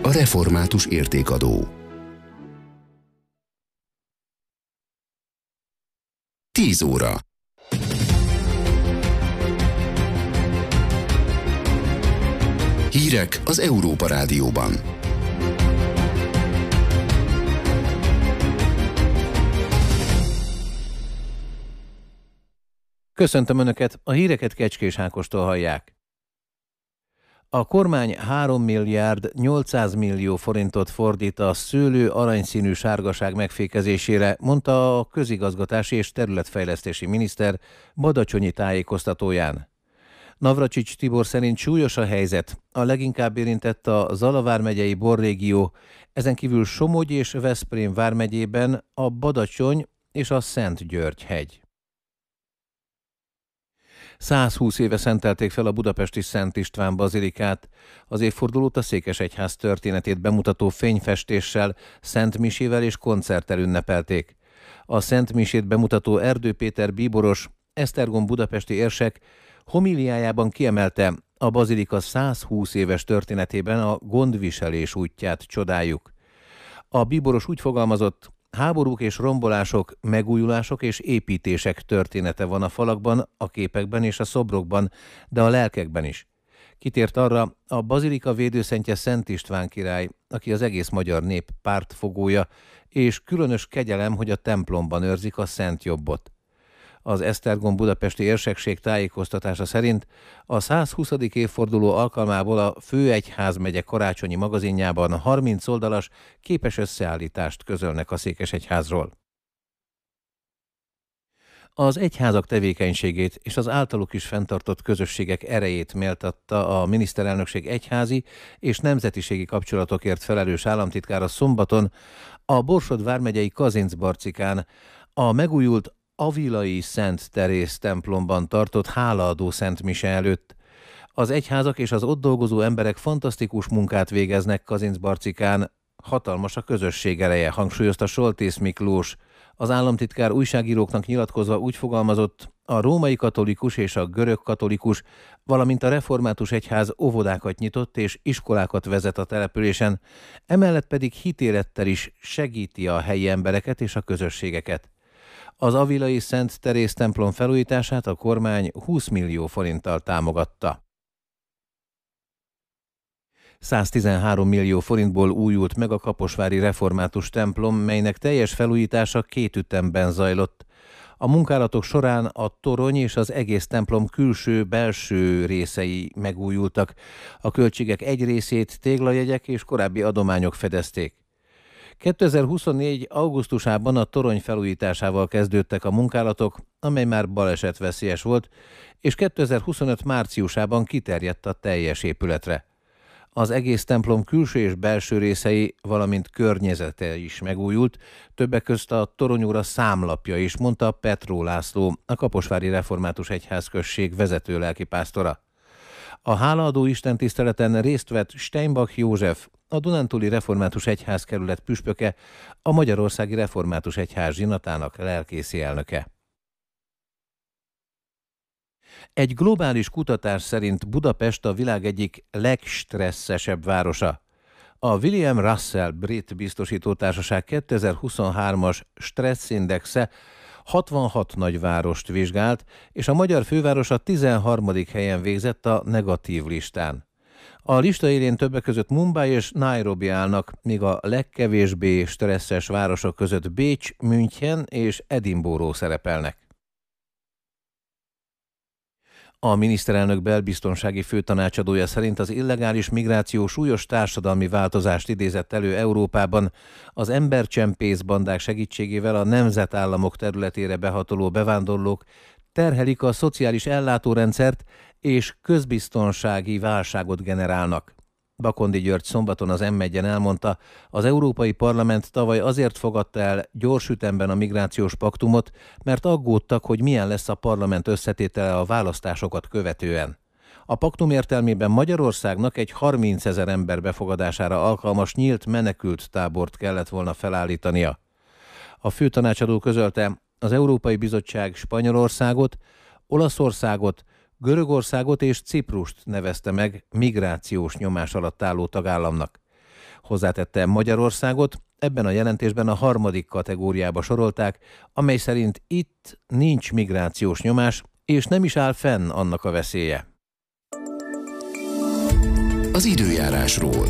a református értékadó. 10 óra. Hírek az Európa Rádióban. Köszöntöm Önöket, a híreket Kecskés Ákostól hallják. A kormány 3 milliárd 800 millió forintot fordít a szőlő aranyszínű sárgaság megfékezésére, mondta a közigazgatási és területfejlesztési miniszter Badacsonyi tájékoztatóján. Navracsics Tibor szerint súlyos a helyzet, a leginkább érintett a Zala vármegyei borrégió, ezen kívül Somogy és Veszprém vármegyében a Badacsony és a Szent-György-hegy. 120 éve szentelték fel a budapesti Szent István bazilikát. Az évfordulót a Székesegyház történetét bemutató fényfestéssel, szentmisével és koncerttel ünnepelték. A szentmisét bemutató Erdő Péter bíboros, Esztergom budapesti érsek homíliájában kiemelte, a bazilika 120 éves történetében a gondviselés útját csodáljuk. A bíboros úgy fogalmazott: háborúk és rombolások, megújulások és építések története van a falakban, a képekben és a szobrokban, de a lelkekben is. Kitért arra, a bazilika védőszentje Szent István király, aki az egész magyar nép pártfogója, és különös kegyelem, hogy a templomban őrzik a Szent Jobbot. Az Esztergom budapesti érsekség tájékoztatása szerint a 120. évforduló alkalmából a Főegyházmegye karácsonyi magazinjában 30 oldalas képes összeállítást közölnek a Székesegyházról. Az egyházak tevékenységét és az általuk is fenntartott közösségek erejét méltatta a miniszterelnökség egyházi és nemzetiségi kapcsolatokért felelős államtitkára szombaton a Borsod vármegyei Kazincbarcikán a megújult Avilai Szent Teréz templomban tartott hálaadó szentmise előtt. Az egyházak és az ott dolgozó emberek fantasztikus munkát végeznek Kazincbarcikán, hatalmas a közösség ereje, hangsúlyozta Soltész Miklós. Az államtitkár újságíróknak nyilatkozva úgy fogalmazott, a római katolikus és a görög katolikus, valamint a református egyház óvodákat nyitott és iskolákat vezet a településen, emellett pedig hitélettel is segíti a helyi embereket és a közösségeket. Az Avilai Szent Teréz templom felújítását a kormány 20 millió forinttal támogatta. 113 millió forintból újult meg a kaposvári református templom, melynek teljes felújítása 2 ütemben zajlott. A munkálatok során a torony és az egész templom külső-belső részei megújultak. A költségek egy részét téglajegyek és korábbi adományok fedezték. 2024. augusztusában a torony felújításával kezdődtek a munkálatok, amely már balesetveszélyes volt, és 2025. márciusában kiterjedt a teljes épületre. Az egész templom külső és belső részei, valamint környezete is megújult, többek közt a toronyóra számlapja is, mondta Petró László, a Kaposvári Református Egyházközség vezető lelkipásztora. A hálaadó istentiszteleten részt vett Steinbach József, a Dunántúli Református Egyházkerület püspöke, a Magyarországi Református Egyház zsinatának lelkészi elnöke. Egy globális kutatás szerint Budapest a világ egyik legstresszesebb városa. A William Russell Brit Biztosítótársaság 2023-as stresszindexe 66 nagyvárost vizsgált, és a magyar főváros a 13. helyen végzett a negatív listán. A lista élén többek között Mumbai és Nairobi állnak, míg a legkevésbé stresszes városok között Bécs, München és Edinburgh szerepelnek. A miniszterelnök belbiztonsági főtanácsadója szerint az illegális migráció súlyos társadalmi változást idézett elő Európában. Az embercsempész bandák segítségével a nemzetállamok területére behatoló bevándorlók terhelik a szociális ellátórendszert és közbiztonsági válságot generálnak. Bakondi György szombaton az M1-en elmondta, az Európai Parlament tavaly azért fogadta el gyors ütemben a migrációs paktumot, mert aggódtak, hogy milyen lesz a parlament összetétele a választásokat követően. A paktum értelmében Magyarországnak egy 30 000 ember befogadására alkalmas nyílt menekült tábort kellett volna felállítania. A főtanácsadó közölte, az Európai Bizottság Spanyolországot, Olaszországot, Görögországot és Ciprust nevezte meg migrációs nyomás alatt álló tagállamnak. Hozzátette Magyarországot, ebben a jelentésben a 3. kategóriába sorolták, amely szerint itt nincs migrációs nyomás, és nem is áll fenn annak a veszélye. Az időjárásról.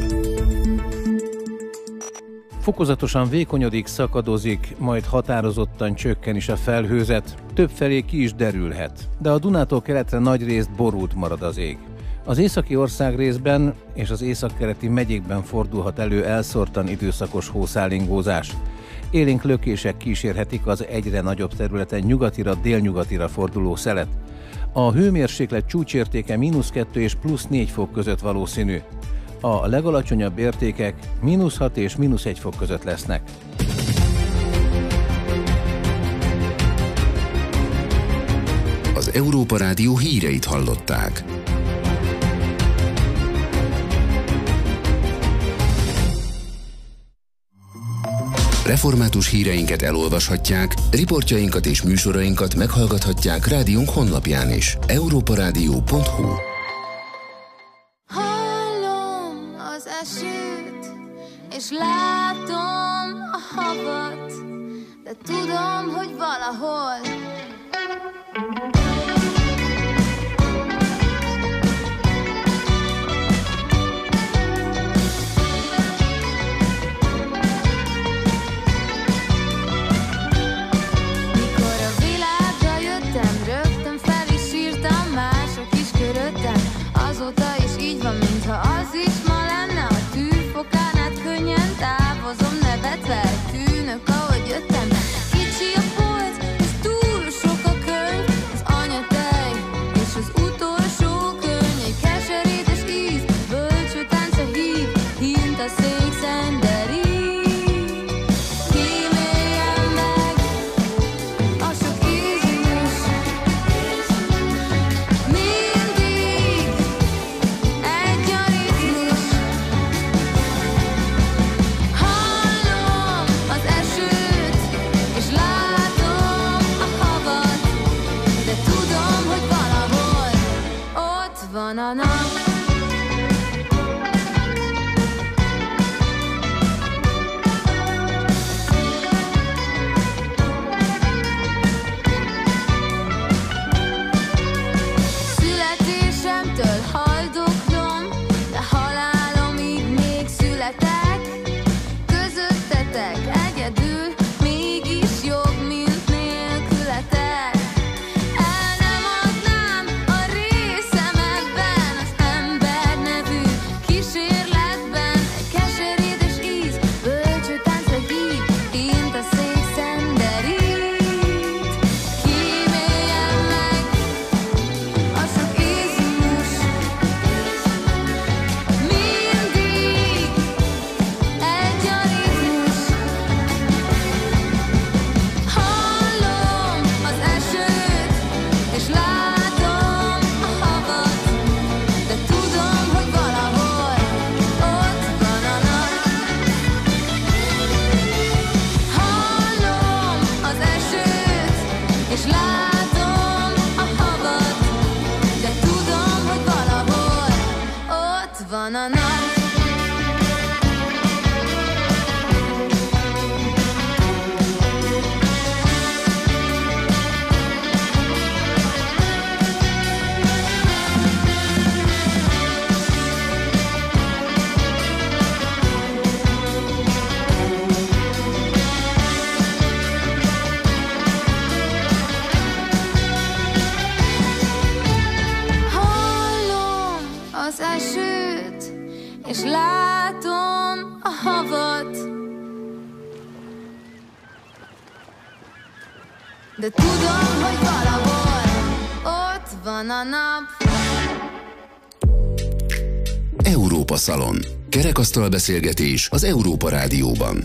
Fokozatosan vékonyodik, szakadozik, majd határozottan csökken is a felhőzet, többfelé ki is derülhet, de a Dunától keletre nagyrészt borult marad az ég. Az északi országrészben és az északkeleti megyékben fordulhat elő elszórtan időszakos hószálingózás. Élénk lökések kísérhetik az egyre nagyobb területen nyugatira, délnyugatira forduló szelet. A hőmérséklet csúcsértéke -2 és +4 fok között valószínű. A legalacsonyabb értékek -6 és -1 fok között lesznek. Az Európa Rádió híreit hallották. Református híreinket elolvashatják, riportjainkat és műsorainkat meghallgathatják rádiónk honlapján is. europaradio.hu. Hallom az esőt, és látom a havat, de tudom, hogy valahol azóta is így van, mintha az is ma lenne. A tűfokán át könnyen távozom, nevetve tűnök, ahogy jöttem. Kicsi a polc, és túl sok a könyv, az anyatej és az utolsó könny. Egy keserédes íz, bölcső tánca hív, hint a székszenderít. Kíméljem meg a sok ízűs, van a nap. Születésemtől haldoklom, de halálomig még születek. Közöttetek egyedül, mégis jobb, mint nélkületek. Van a nap. Hallom az esőt, és látom a havat, de tudom, hogy valahol ott van a nap. Európa Szalon. Kerekasztal beszélgetés az Európa Rádióban.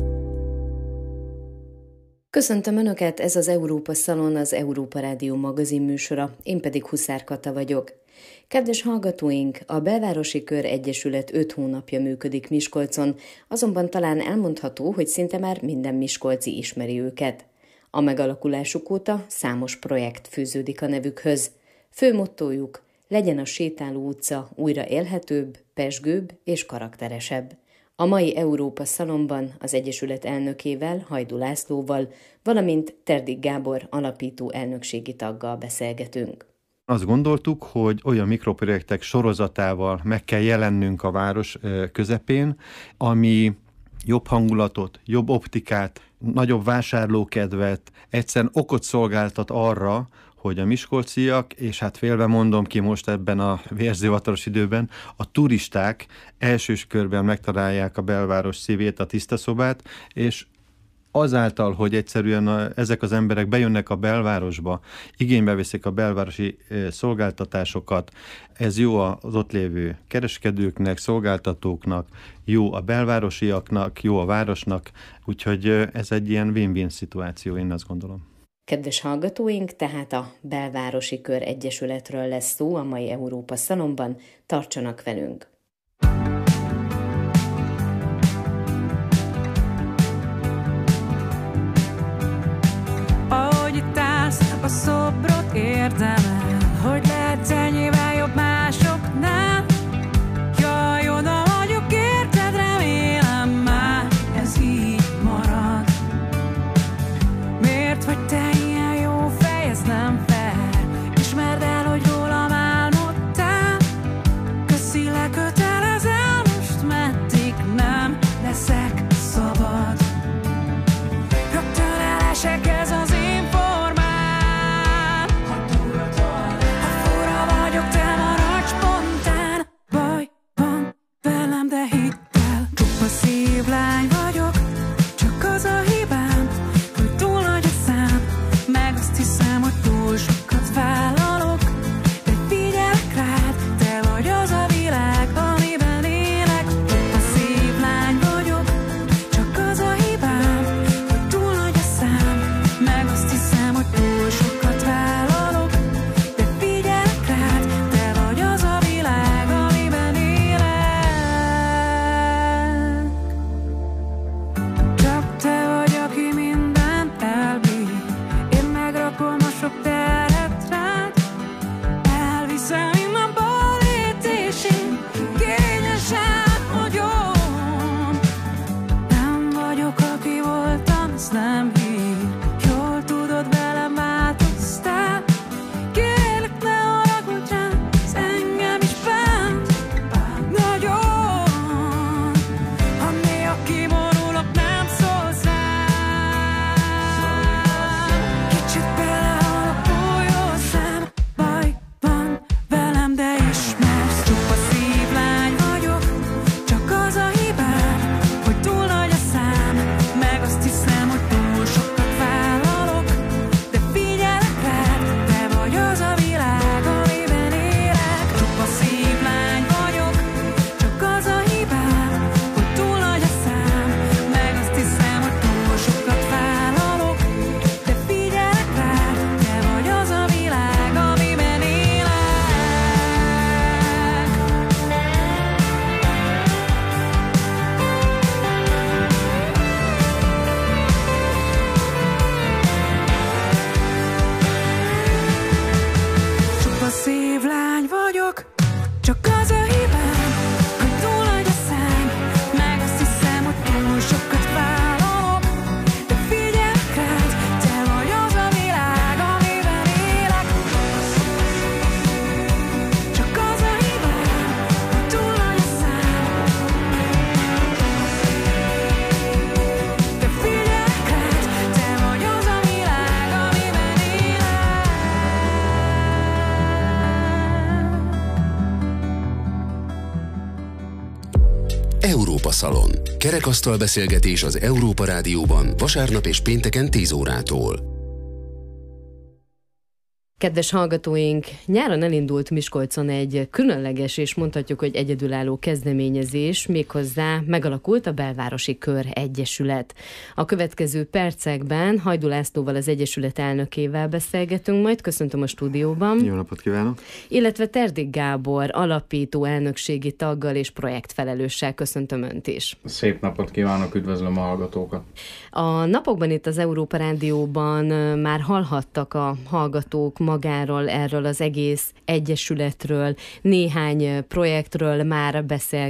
Köszöntöm Önöket, ez az Európa Szalon, az Európa Rádió magazin műsora, én pedig Huszár Kata vagyok. Kedves hallgatóink, a Belvárosi Kör Egyesület 5 hónapja működik Miskolcon, azonban talán elmondható, hogy szinte már minden miskolci ismeri őket. A megalakulásuk óta számos projekt fűződik a nevükhöz. Fő mottójuk: legyen a sétáló utca újra élhetőbb, pezsgőbb és karakteresebb. A mai Európa Szalonban az Egyesület elnökével, Hajdú Lászlóval, valamint Terdik Gábor alapító elnökségi taggal beszélgetünk. Azt gondoltuk, hogy olyan mikroprojektek sorozatával meg kell jelennünk a város közepén, ami jobb hangulatot, jobb optikát, nagyobb vásárlókedvet, egyszerűen okot szolgáltat arra, hogy a miskolciak, és hát félve mondom ki most ebben a vérzővataros időben, a turisták elsős körben megtalálják a belváros szívét, a tiszta szobát, és azáltal, hogy egyszerűen ezek az emberek bejönnek a belvárosba, igénybe veszik a belvárosi szolgáltatásokat, ez jó az ott lévő kereskedőknek, szolgáltatóknak, jó a belvárosiaknak, jó a városnak, úgyhogy ez egy ilyen win-win szituáció, én azt gondolom. Kedves hallgatóink, tehát a Belvárosi Kör Egyesületről lesz szó a mai Európa Szalonban, tartsanak velünk! Ahogy itt állsz, a szobrot érdemel, hogy lehetsz ennyivel jobb másoknál. Jaj, oda vagyok, érted, remélem már ez így marad. Miért vagy te ilyen jó fej, ez nem fair. Ismerd el, hogy rólam álmodtál. Köszi, lekötelezel most, meddig nem leszek szabad. Rögtön elesek, ez az én formám. Ha fura vagyok, te maradj spontán. Baj van velem, de hidd el, csupa szívlány vagyok. Csak az a hibám, hogy túl nagy a szám. Meg azt hiszem, hogy túl sokat vállalok. De figyelek rád, te vagy az a világ, amiben élek. Csupa szívlány vagyok. Csak az a hibám, hogy túl nagy a szám. Meg azt hiszem, hogy túl sokat vállalok. De figyelek rád, te vagy az a világ, amiben élek. Csak te vagy, aki mindent elbír. Én megrakom a sok terhet rád. Elviszem innen balét, és én kényesen vagyok. Nem vagyok, aki voltam, ez nem hír. Jól tudod, velem változtál. Kérlek, ne haragudj rám, ez engem is bánt. Nagyon. Ha néha kiborulok, nem szólsz rám. Kicsit belehalok, bújó szem. Baj van velem, de ismersz. Csupa szívlány vagyok. Csak az a hibám, hogy túl nagy a szám. Meg azt hiszem, hogy túl sokat vállalok. De figyelek rád, te vagy az a világ, amiben élek. Csupa szívlány vagyok. Csak az a hibám, hogy túl nagy a szám. Meg azt hiszem, hogy túl sokat vállalok. De figyelek rád, te vagy az a világ, amiben élek. Csupa szívlány vagyok. Csak az a hibám, hogy túl nagy a szám. Meg azt hiszem, hogy túl sokat vállalok. De figyelek rád, te vagy az a világ, amiben élek. Csak az a hibám, hogy túl nagy a szám. De figyelek rád, te vagy az a világ, amiben élek. Európa Szalon. Kerekasztal beszélgetés az Európa Rádióban vasárnap és pénteken 10 órától. Kedves hallgatóink, nyáron elindult Miskolcon egy különleges és mondhatjuk, hogy egyedülálló kezdeményezés, méghozzá megalakult a Belvárosi Kör Egyesület. A következő percekben Hajdú Lászlóval, az Egyesület elnökével beszélgetünk, majd köszöntöm a stúdióban. Jó napot kívánok! Illetve Terdik Gábor alapító elnökségi taggal és projektfelelőssel köszöntöm Önt is. Szép napot kívánok, üdvözlöm a hallgatókat! A napokban itt az Európa Rádióban már hallhattak a hallgatók magáról, erről az egész egyesületről, néhány projektről már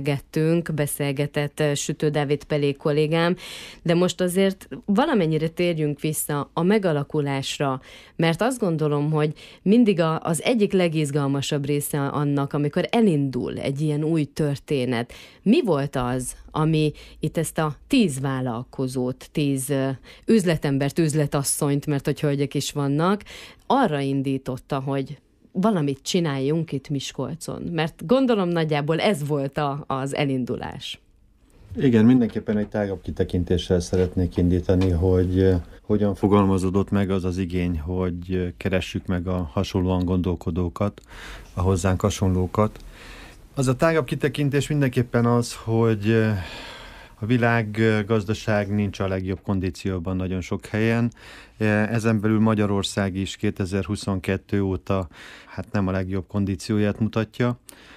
beszélgetett Sütő Dávid Pelé kollégám, de most azért valamennyire térjünk vissza a megalakulásra, mert azt gondolom, hogy mindig az egyik legizgalmasabb része annak, amikor elindul egy ilyen új történet. Mi volt az, ami itt ezt a 10 vállalkozót, 10 üzletembert, üzletasszonyt, mert hogy hölgyek is vannak, arra indította, hogy valamit csináljunk itt Miskolcon? Mert gondolom nagyjából ez volt az elindulás. Igen, mindenképpen egy tágabb kitekintéssel szeretnék indítani, hogy hogyan fogalmazódott meg az az igény, hogy keressük meg a hasonlóan gondolkodókat, a hozzánk hasonlókat. Az a tágabb kitekintés mindenképpen az, hogy a világgazdaság nincs a legjobb kondícióban nagyon sok helyen. Ezen belül Magyarország is 2022 óta nem a legjobb kondícióját mutatja.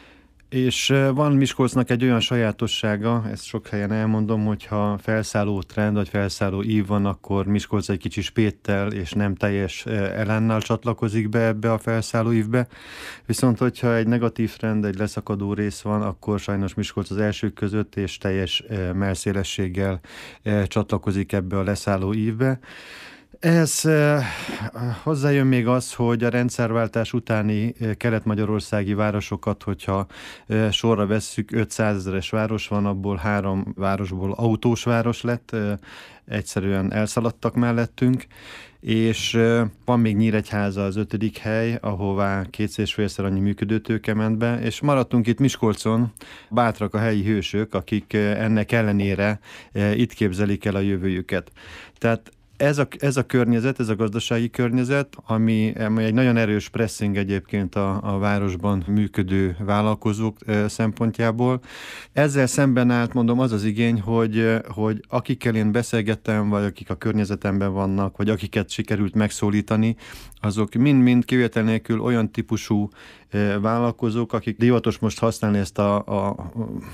És van Miskolcnak egy olyan sajátossága, ezt sok helyen elmondom, hogyha felszálló trend vagy felszálló ív van, akkor Miskolc egy kicsi spéttel és nem teljes elennel csatlakozik be ebbe a felszálló ívbe. Viszont hogyha egy negatív trend, egy leszakadó rész van, akkor sajnos Miskolc az elsők között és teljes mellszélességgel csatlakozik ebbe a leszálló ívbe. Ehhez hozzájön még az, hogy a rendszerváltás utáni kelet-magyarországi városokat, hogyha sorra vesszük, 500 000-es város van, abból 3 városból autós város lett, egyszerűen elszaladtak mellettünk, és van még Nyíregyháza az 5. hely, ahová 2,5-szer annyi működőtőke ment be, és maradtunk itt Miskolcon, bátrak a helyi hősök, akik ennek ellenére itt képzelik el a jövőjüket. Tehát ez a környezet, ez a gazdasági környezet, ami egy nagyon erős pressing egyébként a városban működő vállalkozók szempontjából. Ezzel szemben állt, mondom, az az igény, hogy akikkel én beszélgettem, vagy akik a környezetemben vannak, vagy akiket sikerült megszólítani, azok mind-mind kivétel nélkül olyan típusú vállalkozók, akik divatos most használni ezt a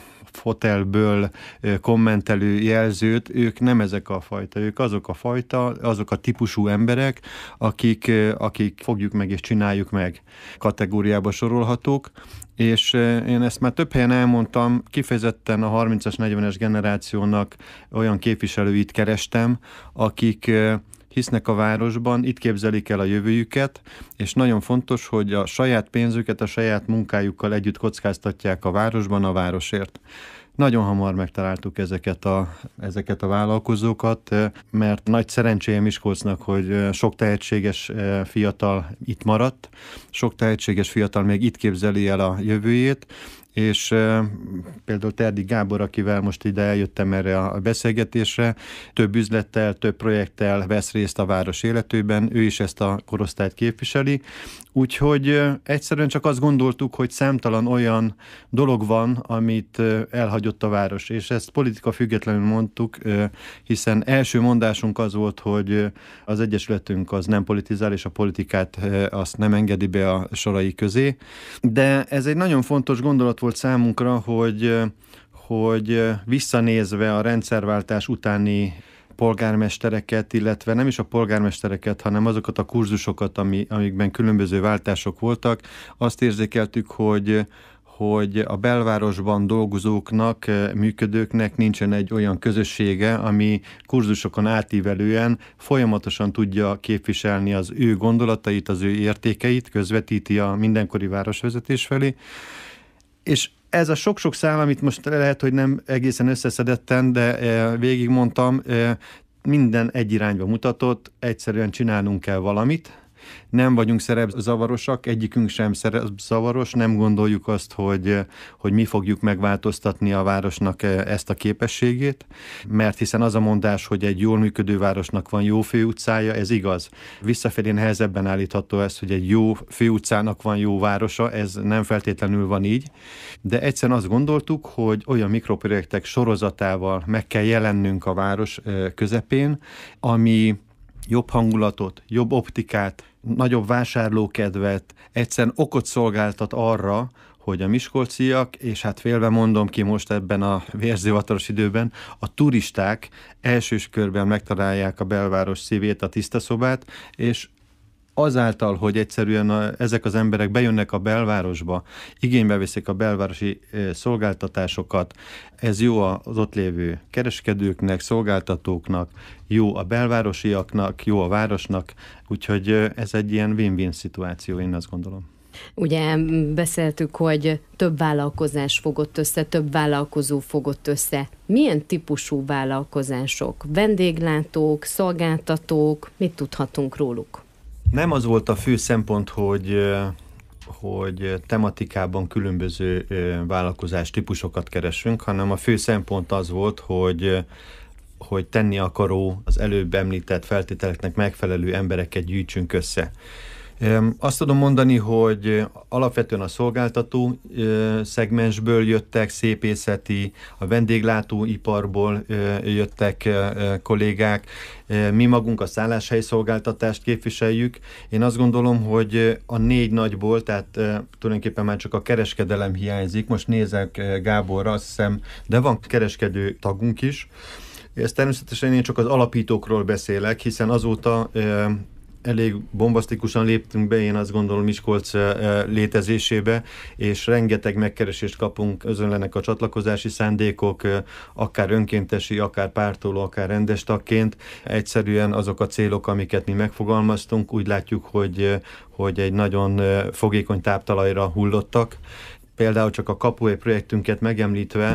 fotelből kommentelő jelzőt, ők nem ezek a fajta, ők azok a fajta, azok a típusú emberek, akik fogjuk meg és csináljuk meg kategóriába sorolhatók, és én ezt már több helyen elmondtam, kifejezetten a 30-as, 40-es generációnak olyan képviselőit kerestem, akik hisznek a városban, itt képzelik el a jövőjüket, és nagyon fontos, hogy a saját pénzüket, a saját munkájukkal együtt kockáztatják a városban a városért. Nagyon hamar megtaláltuk ezeket a vállalkozókat, mert nagy szerencséje Miskolcnak, hogy sok tehetséges fiatal itt maradt, sok tehetséges fiatal még itt képzeli el a jövőjét, és például Terdi Gábor, akivel most ide eljöttem erre a beszélgetésre, több üzlettel, több projekttel vesz részt a város életében, ő is ezt a korosztályt képviseli, úgyhogy egyszerűen csak azt gondoltuk, hogy számtalan olyan dolog van, amit elhagyott a város, és ezt politika függetlenül mondtuk, hiszen első mondásunk az volt, hogy az egyesületünk az nem politizál, és a politikát azt nem engedi be a sorai közé, de ez egy nagyon fontos gondolat volt számunkra, hogy visszanézve a rendszerváltás utáni polgármestereket, illetve nem is a polgármestereket, hanem azokat a kurzusokat, amikben különböző váltások voltak, azt érzékeltük, hogy a belvárosban dolgozóknak, működőknek nincsen egy olyan közössége, ami kurzusokon átívelően folyamatosan tudja képviselni az ő gondolatait, az ő értékeit, közvetíti a mindenkori városvezetés felé. És ez a sok-sok szám, amit most lehet, hogy nem egészen összeszedetten, de végigmondtam, minden egy irányba mutatott, egyszerűen csinálnunk kell valamit. Nem vagyunk szerepzavarosak, egyikünk sem szerepzavaros, nem gondoljuk azt, hogy mi fogjuk megváltoztatni a városnak ezt a képességét, mert hiszen az a mondás, hogy egy jól működő városnak van jó főutcája, ez igaz. Visszafelé nehezebben állítható ez, hogy egy jó főutcának van jó városa, ez nem feltétlenül van így, de egyszerűen azt gondoltuk, hogy olyan mikroprojektek sorozatával meg kell jelennünk a város közepén, ami jobb hangulatot, jobb optikát, nagyobb vásárlókedvet, egyszerűen okot szolgáltat arra, hogy a miskolciak, és hát félve mondom ki most ebben a vérzivataros időben, a turisták elsős körben megtalálják a belváros szívét, a tiszta szobát, és azáltal, hogy egyszerűen ezek az emberek bejönnek a belvárosba, igénybe veszik a belvárosi szolgáltatásokat, ez jó az ott lévő kereskedőknek, szolgáltatóknak, jó a belvárosiaknak, jó a városnak, úgyhogy ez egy ilyen win-win szituáció, én azt gondolom. Ugye beszéltük, hogy több vállalkozás fogott össze, több vállalkozó fogott össze. Milyen típusú vállalkozások? Vendéglátók, szolgáltatók, mit tudhatunk róluk? Nem az volt a fő szempont, hogy tematikában különböző vállalkozás típusokat keresünk, hanem a fő szempont az volt, hogy tenni akaró, az előbb említett feltételeknek megfelelő embereket gyűjtsünk össze. Azt tudom mondani, hogy alapvetően a szolgáltató szegmensből jöttek, szépészeti, a vendéglátóiparból jöttek kollégák, mi magunk a szálláshelyi szolgáltatást képviseljük. Én azt gondolom, hogy a 4 nagyból, tehát tulajdonképpen már csak a kereskedelem hiányzik. Most nézek Gáborra, azt hiszem, de van kereskedő tagunk is. Ez természetesen én csak az alapítókról beszélek, hiszen azóta elég bombasztikusan léptünk be, én azt gondolom, Miskolc létezésébe, és rengeteg megkeresést kapunk, özönlenek a csatlakozási szándékok, akár önkéntesi, akár pártoló, akár rendes tagként. Egyszerűen azok a célok, amiket mi megfogalmaztunk, úgy látjuk, hogy egy nagyon fogékony táptalajra hullottak. Például csak a Kapuai projektünket megemlítve,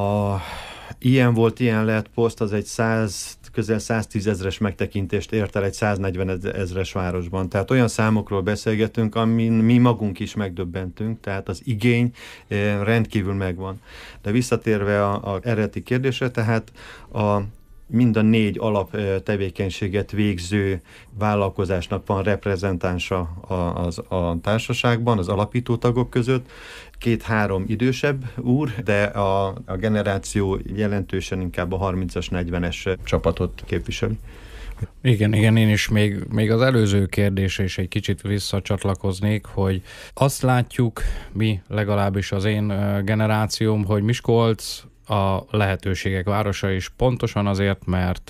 ilyen volt, ilyen lehet poszt, az egy közel 110 000-es megtekintést ért el egy 140 000-es városban. Tehát olyan számokról beszélgetünk, amin mi magunk is megdöbbentünk, tehát az igény rendkívül megvan. De visszatérve a eredeti kérdésre, tehát mind a 4 alaptevékenységet végző vállalkozásnak van reprezentánsa a társaságban, az alapító tagok között. 2-3 idősebb úr, de a generáció jelentősen inkább a 30-as, 40-es csapatot képviseli. Igen, én is még az előző kérdésre is egy kicsit visszacsatlakoznék, hogy azt látjuk, mi legalábbis az én generációm, hogy Miskolc a lehetőségek városa is pontosan azért,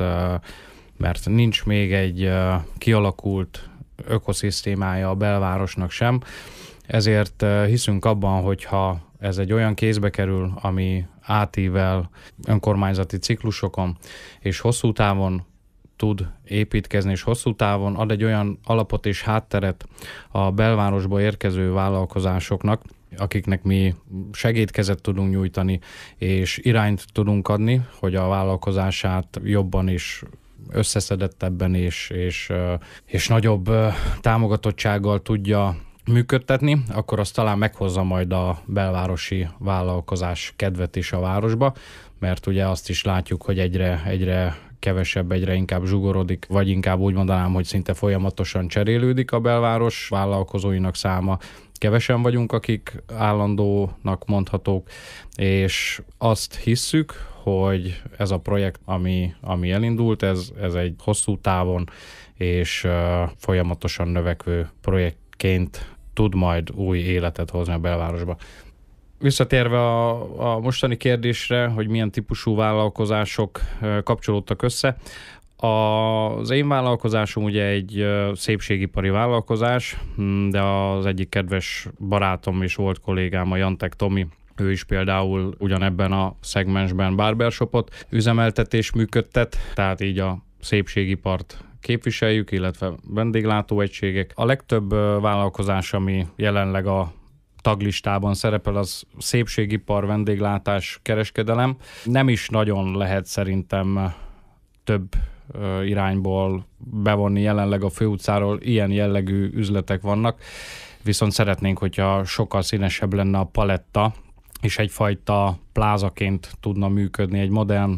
mert nincs még egy kialakult ökoszisztémája a belvárosnak sem, ezért hiszünk abban, hogyha ez egy olyan kézbe kerül, ami átível önkormányzati ciklusokon, és hosszú távon tud építkezni, és hosszú távon ad egy olyan alapot és hátteret a belvárosba érkező vállalkozásoknak, akiknek mi segédkezet tudunk nyújtani, és irányt tudunk adni, hogy a vállalkozását jobban is összeszedettebben és nagyobb támogatottsággal tudja működtetni, akkor az talán meghozza majd a belvárosi vállalkozás kedvet is a városba, mert ugye azt is látjuk, hogy egyre kevesebb, egyre inkább zsugorodik, vagy inkább úgy mondanám, hogy szinte folyamatosan cserélődik a belváros vállalkozóinak száma. Kevesen vagyunk, akik állandónak mondhatók, és azt hisszük, hogy ez a projekt, ami elindult, ez egy hosszú távon és folyamatosan növekvő projektként tud majd új életet hozni a belvárosba. Visszatérve a mostani kérdésre, hogy milyen típusú vállalkozások kapcsolódtak össze, az én vállalkozásom ugye egy szépségipari vállalkozás, de az egyik kedves barátom és volt kollégám, a Jantek Tomi, ő is például ugyanebben a szegmensben barbershopot üzemeltet és működtet, tehát így a szépségipart képviseljük, illetve vendéglátóegységek. A legtöbb vállalkozás, ami jelenleg a taglistában szerepel, az szépségipar, vendéglátás, kereskedelem. Nem is nagyon lehet szerintem több irányból bevonni, jelenleg a főutcáról ilyen jellegű üzletek vannak, viszont szeretnénk, hogyha sokkal színesebb lenne a paletta, és egyfajta plázaként tudna működni, egy modern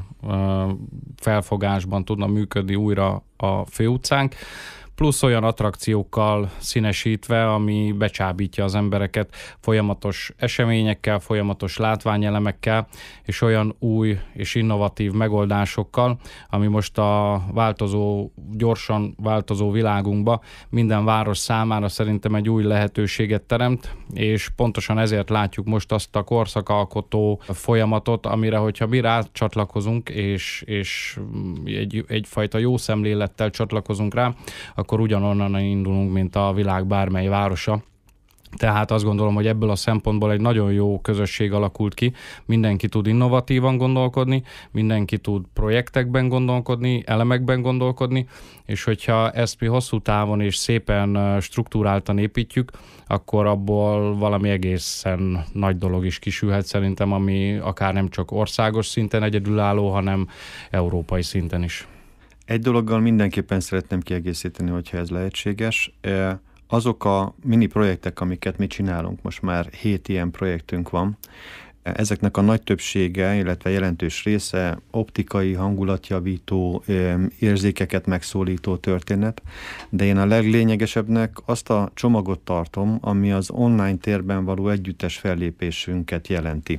felfogásban tudna működni újra a főutcánk, plusz olyan attrakciókkal színesítve, ami becsábítja az embereket folyamatos eseményekkel, folyamatos látványelemekkel, és olyan új és innovatív megoldásokkal, ami most a gyorsan változó világunkba minden város számára szerintem egy új lehetőséget teremt, és pontosan ezért látjuk most azt a korszakalkotó folyamatot, amire, hogyha mi rácsatlakozunk, és egyfajta jó szemlélettel csatlakozunk rá, akkor ugyanonnan indulunk, mint a világ bármely városa. Tehát azt gondolom, hogy ebből a szempontból egy nagyon jó közösség alakult ki. Mindenki tud innovatívan gondolkodni, mindenki tud projektekben gondolkodni, elemekben gondolkodni, és hogyha ezt mi hosszú távon és szépen struktúráltan építjük, akkor abból valami egészen nagy dolog is kisülhet szerintem, ami akár nem csak országos szinten egyedülálló, hanem európai szinten is. Egy dologgal mindenképpen szeretném kiegészíteni, hogyha ez lehetséges. Azok a mini projektek, amiket mi csinálunk, most már 7 ilyen projektünk van, ezeknek a nagy többsége, illetve jelentős része optikai, hangulatjavító, érzékeket megszólító történet, de én a leglényegesebbnek azt a csomagot tartom, ami az online térben való együttes fellépésünket jelenti.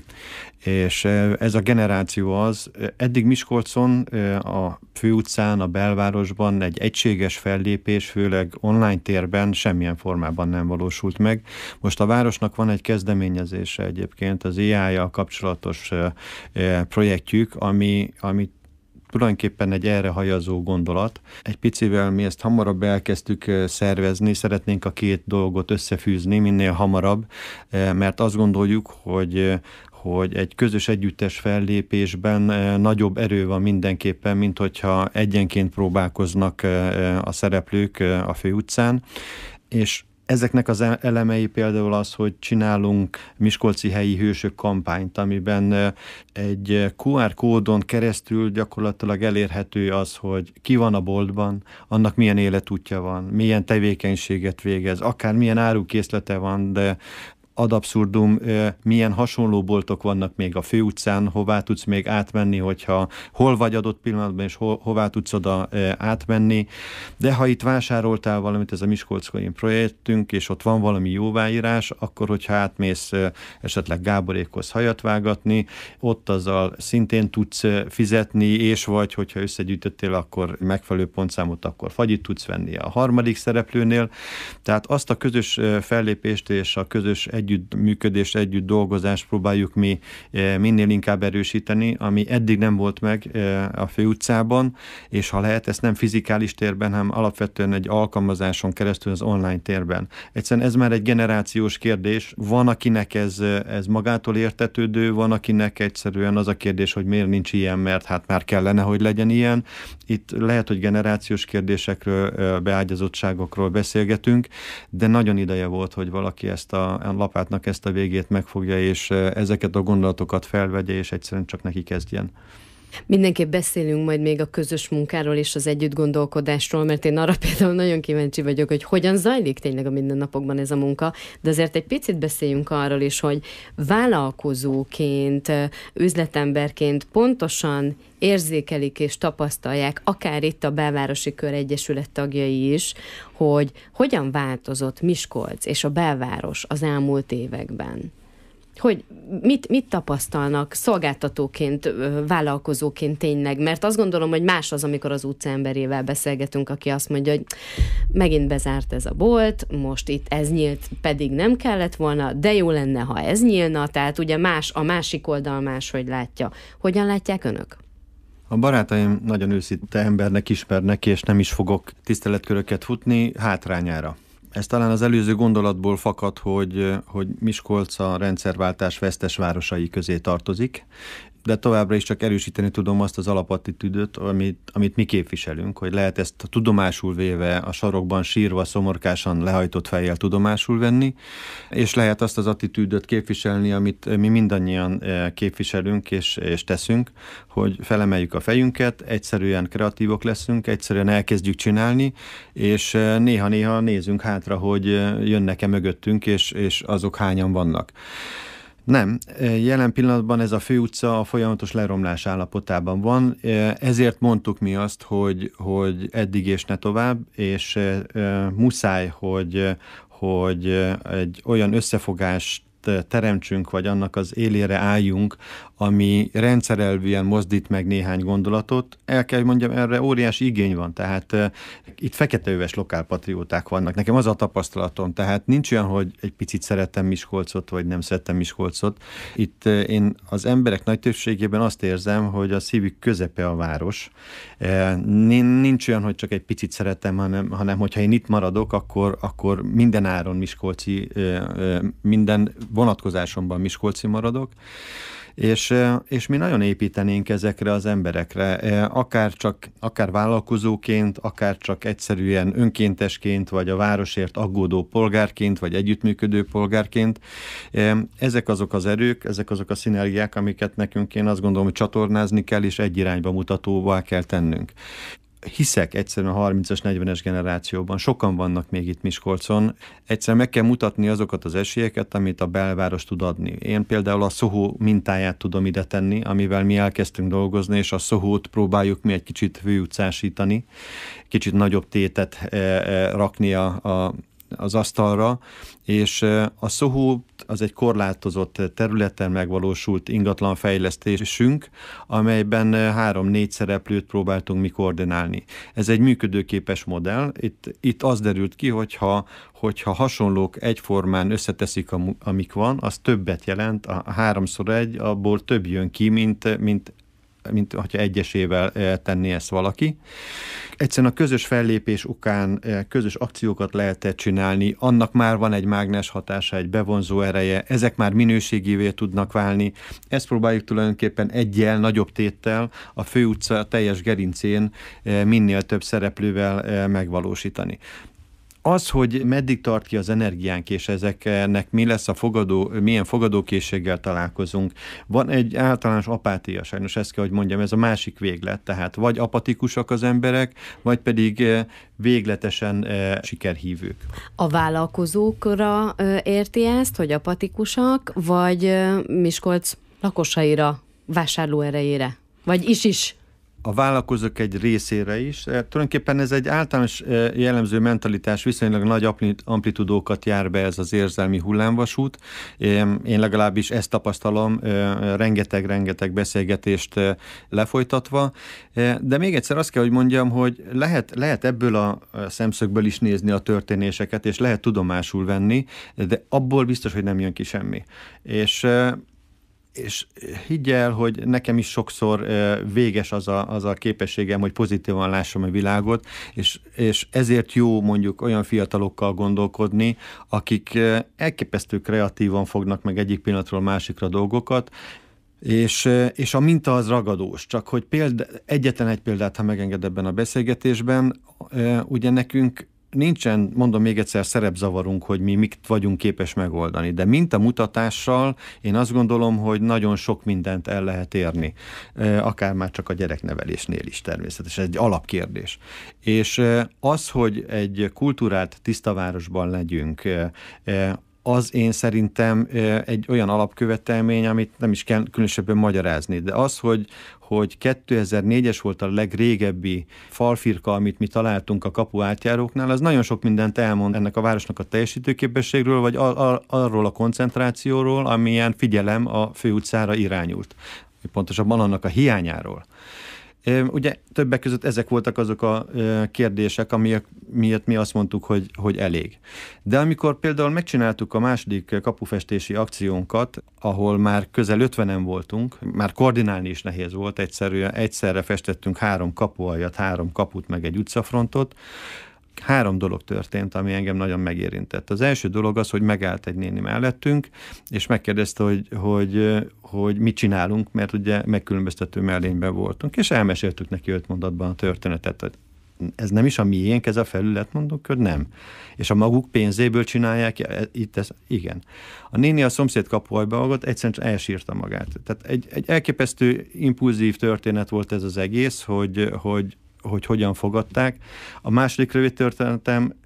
És ez a generáció az, eddig Miskolcon, a főutcán, a belvárosban egy egységes fellépés, főleg online térben semmilyen formában nem valósult meg. Most a városnak van egy kezdeményezése egyébként, az AI-jal kapcsolatos projektjük, ami tulajdonképpen egy erre hajazó gondolat. Egy picivel mi ezt hamarabb elkezdtük szervezni, szeretnénk a két dolgot összefűzni minél hamarabb, mert azt gondoljuk, hogy egy közös együttes fellépésben nagyobb erő van mindenképpen, mint hogyha egyenként próbálkoznak a szereplők a főutcán, és ezeknek az elemei például az, hogy csinálunk Miskolci helyi hősök kampányt, amiben egy QR kódon keresztül gyakorlatilag elérhető az, hogy ki van a boltban, annak milyen életútja van, milyen tevékenységet végez, akár milyen árukészlete van, de ad abszurdum, milyen hasonló boltok vannak még a főutcán, hová tudsz még átmenni, hogyha hol vagy adott pillanatban, és hová tudsz oda átmenni. De ha itt vásároltál valamit, ez a Miskolcai projektünk, és ott van valami jóváírás, akkor hogyha átmész esetleg Gáborékhoz hajat vágatni, ott azzal szintén tudsz fizetni, és vagy, hogyha összegyűjtöttél, akkor megfelelő pontszámot, akkor fagyit tudsz venni a harmadik szereplőnél. Tehát azt a közös fellépést és a közös együttműködést, együtt dolgozást próbáljuk mi minél inkább erősíteni, ami eddig nem volt meg a főutcában, és ha lehet, ezt nem fizikális térben, hanem alapvetően egy alkalmazáson keresztül az online térben. Egyszerűen ez már egy generációs kérdés. Van, akinek ez magától értetődő, van, akinek egyszerűen az a kérdés, hogy miért nincs ilyen, mert hát már kellene, hogy legyen ilyen. Itt lehet, hogy generációs kérdésekről, beágyazottságokról beszélgetünk, de nagyon ideje volt, hogy valaki ezt a lapátnak ezt a végét megfogja, és ezeket a gondolatokat felvegye, és egyszerűen csak neki kezdjen. Mindenképp beszélünk majd még a közös munkáról és az együttgondolkodásról, mert én arra például nagyon kíváncsi vagyok, hogy hogyan zajlik tényleg a mindennapokban ez a munka, de azért egy picit beszéljünk arról is, hogy vállalkozóként, üzletemberként pontosan érzékelik és tapasztalják, akár itt a Belvárosi Kör Egyesület tagjai is, hogy hogyan változott Miskolc és a belváros az elmúlt években. Hogy mit tapasztalnak szolgáltatóként, vállalkozóként tényleg, mert azt gondolom, hogy más az, amikor az utca emberével beszélgetünk, aki azt mondja, hogy megint bezárt ez a bolt, most itt ez nyílt, pedig nem kellett volna, de jó lenne, ha ez nyílna, tehát ugye a másik oldal máshogy látja. Hogyan látják önök? A barátaim nagyon őszinte embernek ismernek, és nem is fogok tiszteletköröket futni hátrányára. Ez talán az előző gondolatból fakad, hogy Miskolc a rendszerváltás vesztes városai közé tartozik, de továbbra is csak erősíteni tudom azt az alapattitűdöt, amit mi képviselünk, hogy lehet ezt tudomásul véve, a sarokban sírva, szomorkásan lehajtott fejjel tudomásul venni, és lehet azt az attitűdöt képviselni, amit mi mindannyian képviselünk és teszünk, hogy felemeljük a fejünket, egyszerűen kreatívok leszünk, egyszerűen elkezdjük csinálni, és néha-néha nézünk hátra, hogy jönnek-e mögöttünk, és azok hányan vannak. Nem, jelen pillanatban ez a főutca a folyamatos leromlás állapotában van, ezért mondtuk mi azt, hogy eddig és ne tovább, és muszáj, hogy egy olyan összefogást teremtsünk, vagy annak az élére álljunk, ami rendszerelvűen mozdít meg néhány gondolatot. El kell, hogy mondjam, erre óriási igény van, tehát itt feketeöves lokálpatrióták vannak. Nekem az a tapasztalatom, tehát nincs olyan, hogy egy picit szeretem Miskolcot, vagy nem szeretem Miskolcot. Itt én az emberek nagy többségében azt érzem, hogy a szívük közepe a város. Nincs olyan, hogy csak egy picit szeretem, hanem hogyha én itt maradok, akkor minden áron miskolci, minden vonatkozásomban miskolci maradok. És mi nagyon építenénk ezekre az emberekre, akár vállalkozóként, akár csak egyszerűen önkéntesként, vagy a városért aggódó polgárként, vagy együttműködő polgárként. Ezek azok az erők, ezek azok a szinergiák, amiket nekünk én azt gondolom, hogy csatornázni kell, és egy irányba mutatóvá kell tennünk. Hiszek egyszerűen a 30-as, 40-es generációban. Sokan vannak még itt Miskolcon. Egyszerűen meg kell mutatni azokat az esélyeket, amit a belváros tud adni. Én például a Soho mintáját tudom ide tenni, amivel mi elkezdtünk dolgozni, és a Sohót próbáljuk mi egy kicsit főutcásítani, kicsit nagyobb tétet rakni az asztalra, és a Soho az egy korlátozott területen megvalósult ingatlanfejlesztésünk, amelyben 3-4 szereplőt próbáltunk mi koordinálni. Ez egy működőképes modell. Itt az derült ki, hogyha hasonlók egyformán összeteszik, amik van, az többet jelent, a 3x1, abból több jön ki, mint hogyha egyesével tenné ezt valaki. Egyszerűen a közös fellépés okán közös akciókat lehetett csinálni, annak már van egy mágnes hatása, egy bevonzó ereje, ezek már minőségévé tudnak válni. Ezt próbáljuk tulajdonképpen egyel, nagyobb téttel a főutca teljes gerincén minél több szereplővel megvalósítani. Az, hogy meddig tart ki az energiánk, és ezeknek mi lesz milyen fogadókészséggel találkozunk, van egy általános apátia, sajnos ezt kell, hogy mondjam, ez a másik véglet, tehát vagy apatikusak az emberek, vagy pedig végletesen sikerhívők. A vállalkozókra érti ezt, hogy apatikusak, vagy Miskolc lakosaira, vásárlóerejére? Vagy is? A vállalkozók egy részére is. Tulajdonképpen ez egy általános jellemző mentalitás, viszonylag nagy amplitudókat jár be ez az érzelmi hullámvasút. Én legalábbis ezt tapasztalom, rengeteg beszélgetést lefolytatva. De még egyszer azt kell, hogy mondjam, hogy lehet ebből a szemszögből is nézni a történéseket, és lehet tudomásul venni, de abból biztos, hogy nem jön ki semmi. És higgy el, hogy nekem is sokszor véges az a képességem, hogy pozitívan lássam a világot, és ezért jó mondjuk olyan fiatalokkal gondolkodni, akik elképesztő kreatívan fognak meg egyik pillanatról másikra dolgokat, és a minta az ragadós. Csak hogy egyetlen egy példát, ha megenged ebben a beszélgetésben, ugye nekünk nincsen, mondom még egyszer, szerepzavarunk, hogy mi mit vagyunk képes megoldani, de mintamutatással én azt gondolom, hogy nagyon sok mindent el lehet érni. Akár már csak a gyereknevelésnél is természetesen, ez egy alapkérdés. És az, hogy egy kultúrált tiszta városban legyünk, az én szerintem egy olyan alapkövetelmény, amit nem is kell különösebben magyarázni. De az, hogy 2004-es volt a legrégebbi falfirka, amit mi találtunk a kapu átjáróknál, az nagyon sok mindent elmond ennek a városnak a teljesítőképességről, vagy arról a koncentrációról, amilyen figyelem a főutcára irányult. Pontosabban annak a hiányáról. Ugye többek között ezek voltak azok a kérdések, miatt mi azt mondtuk, hogy elég. De amikor például megcsináltuk a második kapufestési akciónkat, ahol már közel 50-en voltunk, már koordinálni is nehéz volt, egyszerre festettünk 3 kapualjat, 3 kaput, meg egy utcafrontot. 3 dolog történt, ami engem nagyon megérintett. Az első dolog az, hogy megállt egy néni mellettünk, és megkérdezte, hogy mit csinálunk, mert ugye megkülönböztető mellényben voltunk, és elmeséltük neki 5 mondatban a történetet. Ez nem is a miénk, ez a felület, mondunk, hogy nem. És a maguk pénzéből csinálják, igen. A néni a szomszéd kapuajba magad, egyszerűen elsírta magát. Tehát egy elképesztő impulzív történet volt ez az egész, hogy hogyan fogadták. A második rövid történetem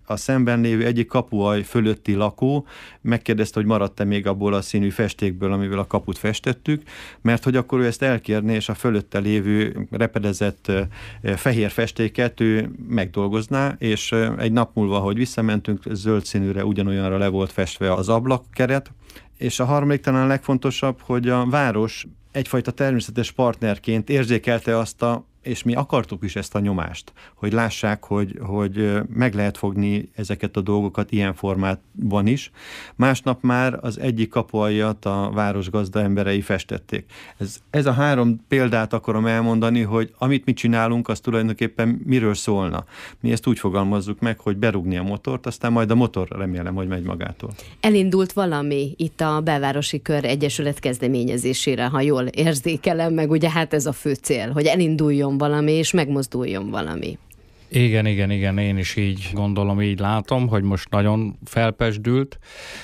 a szemben lévő egyik kapuaj fölötti lakó megkérdezte, hogy maradt-e még abból a színű festékből, amivel a kaput festettük, mert hogy akkor ő ezt elkérné, és a fölötte lévő repedezett fehér festéket ő megdolgozná, és egy nap múlva, ahogy visszamentünk, zöld színűre ugyanolyanra le volt festve az ablakkeret. És a harmadik, talán legfontosabb, hogy a város egyfajta természetes partnerként érzékelte azt és mi akartuk is ezt a nyomást, hogy lássák, hogy meg lehet fogni ezeket a dolgokat ilyen formátban is. Másnap már az egyik kapualjat a város gazda emberei festették. Ez a 3 példát akarom elmondani, hogy amit mi csinálunk, az tulajdonképpen miről szólna. Mi ezt úgy fogalmazzuk meg, hogy berúgni a motort, aztán majd a motor remélem, hogy megy magától. Elindult valami itt a Belvárosi Kör Egyesület kezdeményezésére, ha jól érzékelem, meg ugye hát ez a fő cél, hogy elinduljon valami, és megmozduljon valami. Igen, én is így gondolom, így látom, hogy most nagyon felpesdült,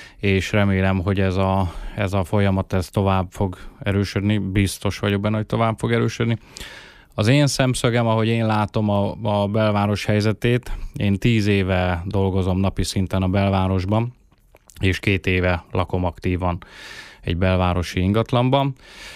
és remélem, hogy ez a folyamat tovább fog erősödni, biztos vagyok benne, hogy tovább fog erősödni. Az én szemszögem, ahogy én látom a belváros helyzetét, én 10 éve dolgozom napi szinten a belvárosban, és 2 éve lakom aktívan egy belvárosi ingatlanban.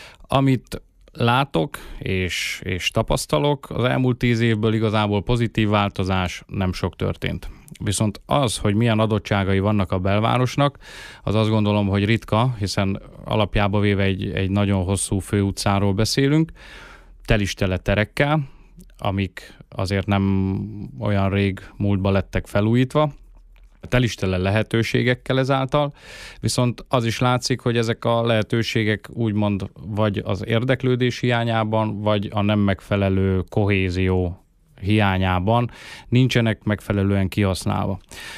Amit látok és tapasztalok, az elmúlt 10 évből igazából pozitív változás nem sok történt. Viszont az, hogy milyen adottságai vannak a belvárosnak, az azt gondolom, hogy ritka, hiszen alapjába véve egy nagyon hosszú főutcáról beszélünk, telistele terekkel, amik azért nem olyan rég múltba lettek felújítva, telistele lehetőségekkel ezáltal, viszont az is látszik, hogy ezek a lehetőségek úgymond vagy az érdeklődés hiányában, vagy a nem megfelelő kohézió hiányában nincsenek megfelelően kihasználva.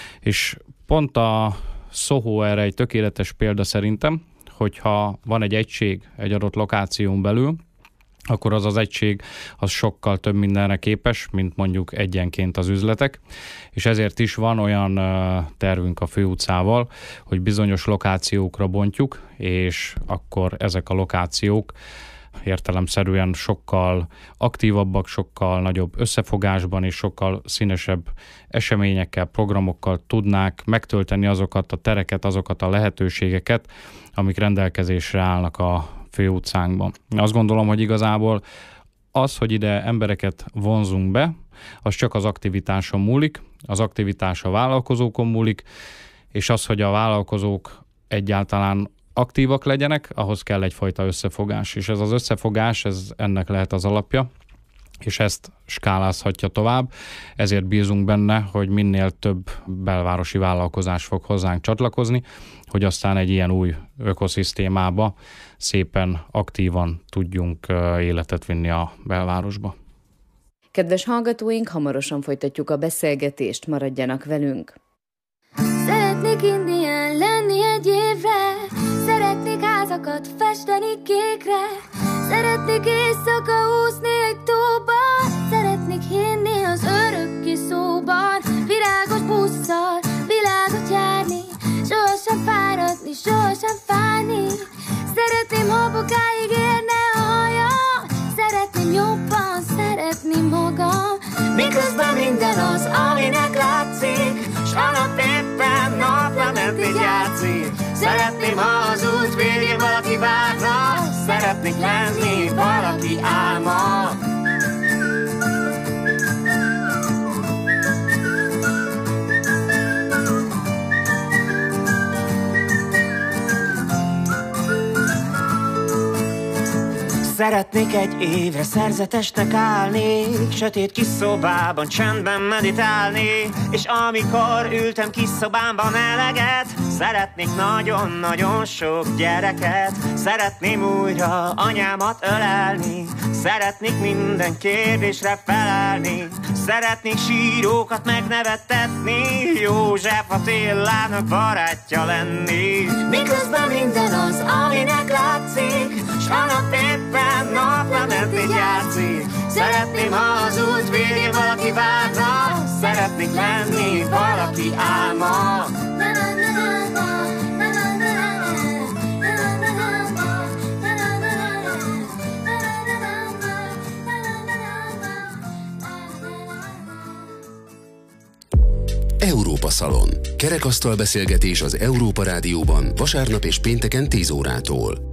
És pont a Soho erre egy tökéletes példa szerintem, hogyha van egy egység egy adott lokáción belül, akkor az egység az sokkal több mindenre képes, mint mondjuk egyenként az üzletek, és ezért is van olyan tervünk a főutcával, hogy bizonyos lokációkra bontjuk, és akkor ezek a lokációk értelemszerűen sokkal aktívabbak, sokkal nagyobb összefogásban és sokkal színesebb eseményekkel, programokkal tudnák megtölteni azokat a tereket, azokat a lehetőségeket, amik rendelkezésre állnak a főutcánkban. Azt gondolom, hogy igazából az, hogy ide embereket vonzunk be, az csak az aktivitáson múlik, az aktivitás a vállalkozókon múlik, és az, hogy a vállalkozók egyáltalán aktívak legyenek, ahhoz kell egyfajta összefogás. És ez az összefogás, ennek lehet az alapja, és ezt skálázhatja tovább. Ezért bízunk benne, hogy minél több belvárosi vállalkozás fog hozzánk csatlakozni, hogy aztán egy ilyen új ökoszisztémába szépen aktívan tudjunk életet vinni a belvárosba. Kedves hallgatóink, hamarosan folytatjuk a beszélgetést, maradjanak velünk. Szeretnék indián lenni egy évre, szeretnék házakat festeni kékre, szeretnék éjszaka úszni egy tóba, szeretnék hinni az örökké szóban, virágos busszal, világot járni, sohasem fáradni, sohasem fájni. Szeretném, ha bokáig érne a hajam, szeretném jobban szeretni magam, miközben minden az, aminek látszik, s a nap éppen napra ment így játszik. Szeretném, ha az út végén valaki várna, szeretnék lenni valaki álma. Szeretnék egy évre szerzetesnek állni, sötét kis szobában csendben meditálni, és amikor ültem kis szobámban eleget, szeretnék nagyon-nagyon sok gyereket. Szeretném újra anyámat ölelni, szeretnék minden kérdésre felelni, szeretnék sírókat megnevettetni, József Attilának barátja lenni. Miközben minden az, aminek látszik, s a nap éppen napra ment így játszik. Szeretném, ha az út végén valaki várna, szeretnék lenni valaki álma. Európa Szalon. Kerekasztal beszélgetés az Európa Rádióban vasárnap és pénteken 10 órától.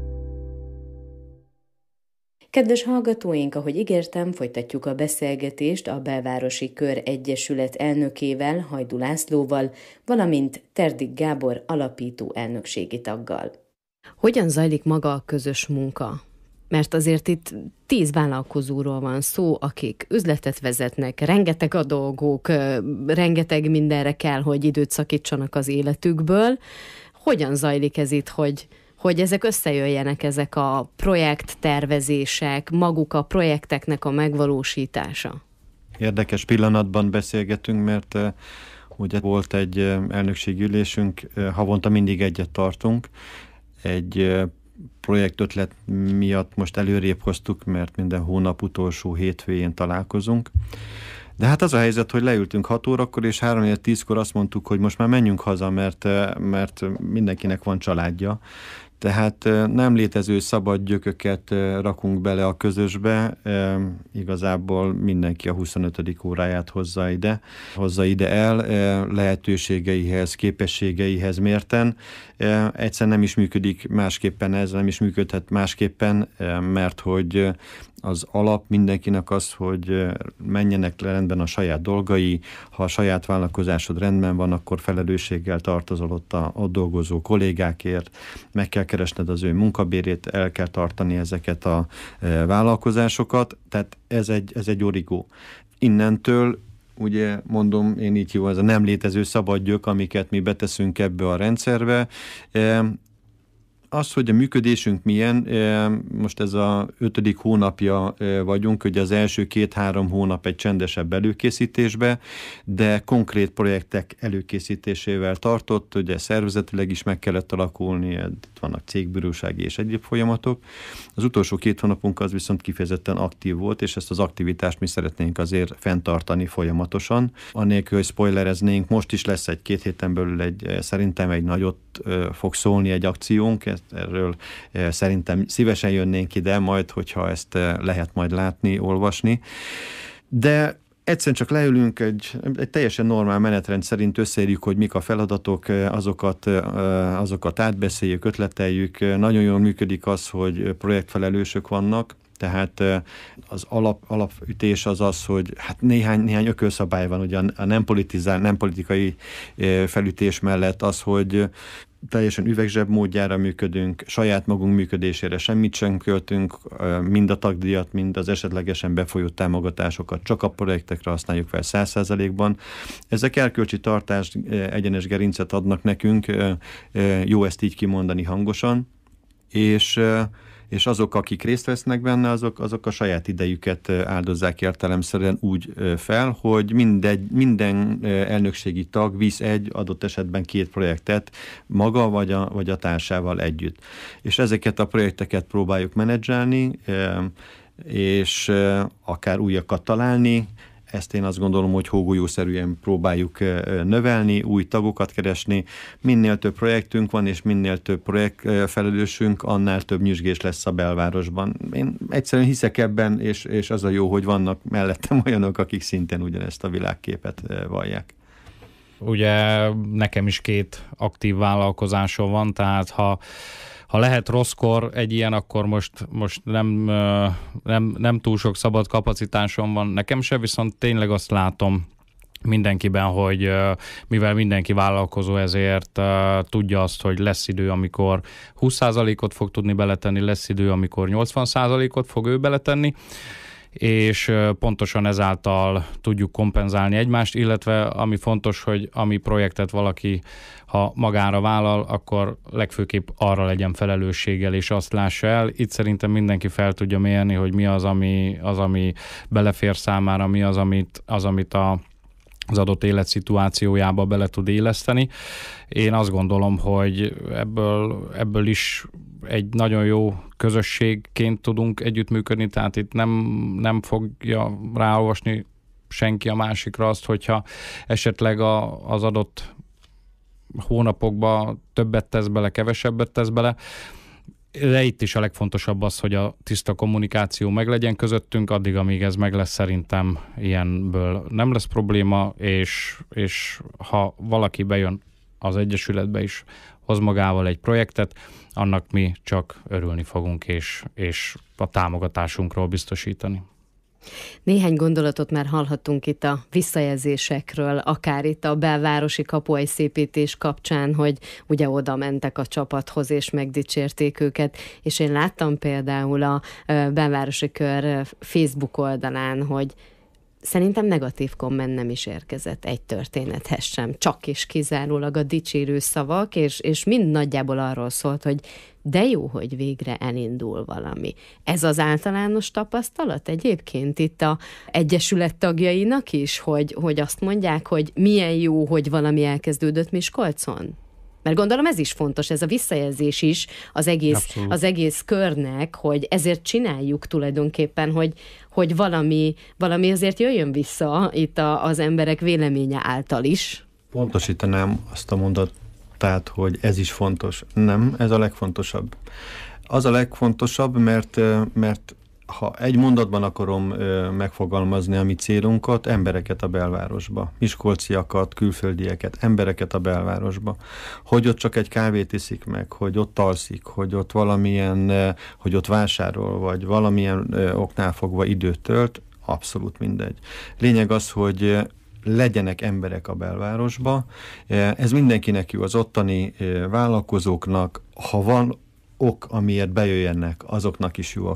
Kedves hallgatóink, ahogy ígértem, folytatjuk a beszélgetést a Belvárosi Kör Egyesület elnökével, Hajdú Lászlóval, valamint Terdik Gábor alapító elnökségi taggal. Hogyan zajlik maga a közös munka? Mert azért itt 10 vállalkozóról van szó, akik üzletet vezetnek, rengeteg a dolgok, rengeteg mindenre kell, hogy időt szakítsanak az életükből. Hogyan zajlik ez itt, hogy ezek összejöjjenek, ezek a projekttervezések, maguk a projekteknek a megvalósítása? Érdekes pillanatban beszélgetünk, mert ugye volt egy elnökségi ülésünk, havonta mindig egyet tartunk. Egy projektötlet miatt most előrébb hoztuk, mert minden hónap utolsó hétvégén találkozunk. De hát az a helyzet, hogy leültünk 6 órakor, és 3-10-kor azt mondtuk, hogy most már menjünk haza, mert mindenkinek van családja. Tehát nem létező szabad gyököket rakunk bele a közösbe, igazából mindenki a 25. óráját hozza ide el, lehetőségeihez, képességeihez mérten. Egyszer nem is működik másképpen ez, nem is működhet másképpen, mert hogy az alap mindenkinek az, hogy menjenek le rendben a saját dolgai, ha a saját vállalkozásod rendben van, akkor felelősséggel tartozol ott dolgozó kollégákért, meg kell keresned az ő munkabérét, el kell tartani ezeket a vállalkozásokat, tehát ez egy origó. Innentől ugye mondom, én így jó, ez a nem létező szabad gyök, amiket mi beteszünk ebbe a rendszerbe. Az, hogy a működésünk milyen, most ez a 5. hónapja vagyunk, ugye az első 2-3 hónap egy csendesebb előkészítésbe, de konkrét projektek előkészítésével tartott, ugye szervezetileg is meg kellett alakulni, itt vannak cégbírósági és egyéb folyamatok. Az utolsó 2 hónapunk az viszont kifejezetten aktív volt, és ezt az aktivitást mi szeretnénk azért fenntartani folyamatosan. Anélkül, hogy spoilereznénk, most is lesz 1-2 héten belül szerintem egy nagyot fog szólni egy akciónk, erről szerintem szívesen jönnénk ide majd, hogyha ezt lehet majd látni, olvasni. De egyszerűen csak leülünk, egy teljesen normál menetrend szerint összeírjuk, hogy mik a feladatok, azokat átbeszéljük, ötleteljük. Nagyon jól működik az, hogy projektfelelősök vannak, tehát az alapütés az, hogy hát néhány ökölszabály van, ugye a nem politikai felütés mellett az, hogy teljesen üvegzseb módjára működünk, saját magunk működésére semmit sem költünk, mind a tagdíjat, mind az esetlegesen befolyó támogatásokat csak a projektekre használjuk fel 100%-ban. Ezek erkölcsi tartást, egyenes gerincet adnak nekünk, jó ezt így kimondani hangosan, és azok, akik részt vesznek benne, azok a saját idejüket áldozzák értelemszerűen úgy fel, hogy minden elnökségi tag visz adott esetben 2 projektet maga vagy a társával együtt. És ezeket a projekteket próbáljuk menedzselni, és akár újakat találni. Ezt én azt gondolom, hogy hógolyószerűen próbáljuk növelni, új tagokat keresni. Minél több projektünk van, és minél több projektfelelősünk, annál több nyüzsgés lesz a belvárosban. Én egyszerűen hiszek ebben, és az a jó, hogy vannak mellettem olyanok, akik szintén ugyanezt a világképet vallják. Ugye nekem is 2 aktív vállalkozásom van, tehát ha lehet rosszkor egy ilyen, akkor most nem túl sok szabad kapacitásom van nekem se, viszont tényleg azt látom mindenkiben, hogy mivel mindenki vállalkozó, ezért tudja azt, hogy lesz idő, amikor 20%-ot fog tudni beletenni, lesz idő, amikor 80%-ot fog ő beletenni, és pontosan ezáltal tudjuk kompenzálni egymást, illetve ami fontos, hogy ami projektet valaki, ha magára vállal, akkor legfőképp arra legyen felelősséggel, és azt lássa el. Itt szerintem mindenki fel tudja mérni, hogy mi az, ami belefér számára, mi az, amit az adott életszituációjába bele tud éleszteni. Én azt gondolom, hogy ebből is egy nagyon jó közösségként tudunk együttműködni, tehát itt nem fogja ráolvasni senki a másikra azt, hogyha esetleg az adott hónapokban többet tesz bele, kevesebbet tesz bele. De itt is a legfontosabb az, hogy a tiszta kommunikáció meglegyen közöttünk, addig, amíg ez meg lesz, szerintem ilyenből nem lesz probléma, és ha valaki bejön az Egyesületbe is, hoz magával egy projektet, annak mi csak örülni fogunk, és a támogatásunkról biztosítani. Néhány gondolatot már hallhattunk itt a visszajelzésekről, akár itt a belvárosi kapuajszépítés kapcsán, hogy ugye oda mentek a csapathoz és megdicsérték őket, és én láttam például a belvárosi kör Facebook oldalán, hogy szerintem negatív komment nem is érkezett egy történethez sem, csak és kizárólag a dicsérő szavak, és mind nagyjából arról szólt, hogy de jó, hogy végre elindul valami. Ez az általános tapasztalat egyébként itt a Egyesület tagjainak is, hogy azt mondják, hogy milyen jó, hogy valami elkezdődött Miskolcon? Mert gondolom ez is fontos, ez a visszajelzés is az egész körnek, hogy ezért csináljuk tulajdonképpen, hogy valami azért jöjjön vissza itt az emberek véleménye által is. Pontosítanám azt a mondatát, hogy ez is fontos. Nem, ez a legfontosabb. Az a legfontosabb, mert ha egy mondatban akarom megfogalmazni a mi célunkat, embereket a belvárosba, miskolciakat, külföldieket, embereket a belvárosba, hogy ott csak egy kávét iszik meg, hogy ott alszik, hogy ott hogy ott vásárol, vagy valamilyen oknál fogva időt tölt, abszolút mindegy. Lényeg az, hogy legyenek emberek a belvárosba. Ez mindenkinek jó, az ottani vállalkozóknak, ha van ok, amiért bejöjjenek, azoknak is jó,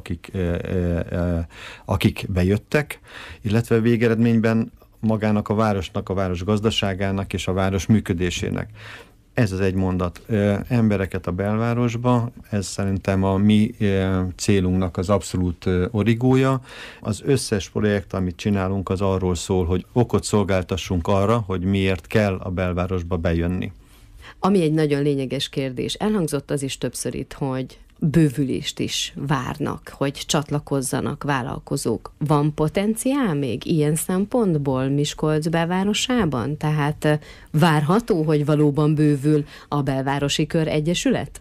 akik bejöttek, illetve végeredményben magának a városnak, a város gazdaságának és a város működésének. Ez az egy mondat. Embereket a belvárosba, ez szerintem a mi célunknak az abszolút origója. Az összes projekt, amit csinálunk, az arról szól, hogy okot szolgáltassunk arra, hogy miért kell a belvárosba bejönni. Ami egy nagyon lényeges kérdés. Elhangzott az is többször itt, hogy bővülést is várnak, hogy csatlakozzanak vállalkozók. Van potenciál még ilyen szempontból Miskolc belvárosában? Tehát várható, hogy valóban bővül a Belvárosi Kör Egyesület?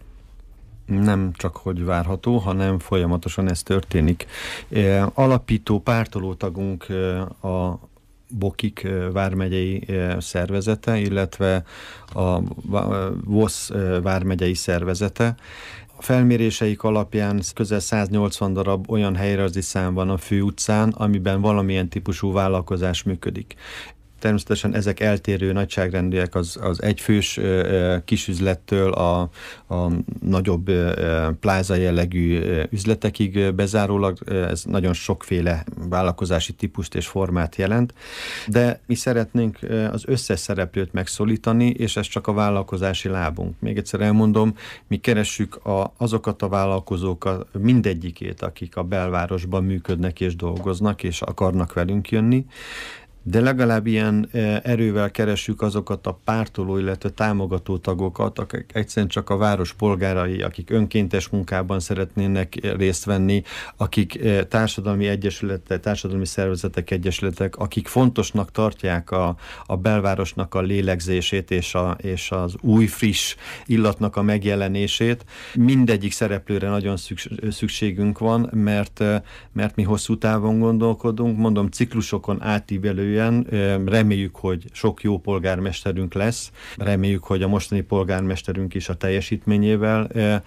Nem csak hogy várható, hanem folyamatosan ez történik. Alapító pártoló tagunk a Bokik vármegyei szervezete, illetve a VOSZ vármegyei szervezete. A felméréseik alapján közel 180 darab olyan helyrajzi szám van a főutcán, amiben valamilyen típusú vállalkozás működik. Természetesen ezek eltérő nagyságrendűek az egyfős kisüzlettől a nagyobb pláza jellegű üzletekig bezárólag, ez nagyon sokféle vállalkozási típust és formát jelent, de mi szeretnénk az összes szereplőt megszólítani, és ez csak a vállalkozási lábunk. Még egyszer elmondom, mi keressük azokat a vállalkozókat, mindegyikét, akik a belvárosban működnek és dolgoznak, és akarnak velünk jönni, de legalább ilyen erővel keressük azokat a pártoló, illetve támogató tagokat, akik egyszerűen csak a város polgárai, akik önkéntes munkában szeretnének részt venni, akik társadalmi egyesületek, társadalmi szervezetek, egyesületek, akik fontosnak tartják a belvárosnak a lélegzését és az új, friss illatnak a megjelenését. Mindegyik szereplőre nagyon szükségünk van, mert mi hosszú távon gondolkodunk, mondom, ciklusokon átívelő. Reméljük, hogy sok jó polgármesterünk lesz, reméljük, hogy a mostani polgármesterünk is a teljesítményével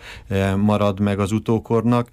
marad meg az utókornak.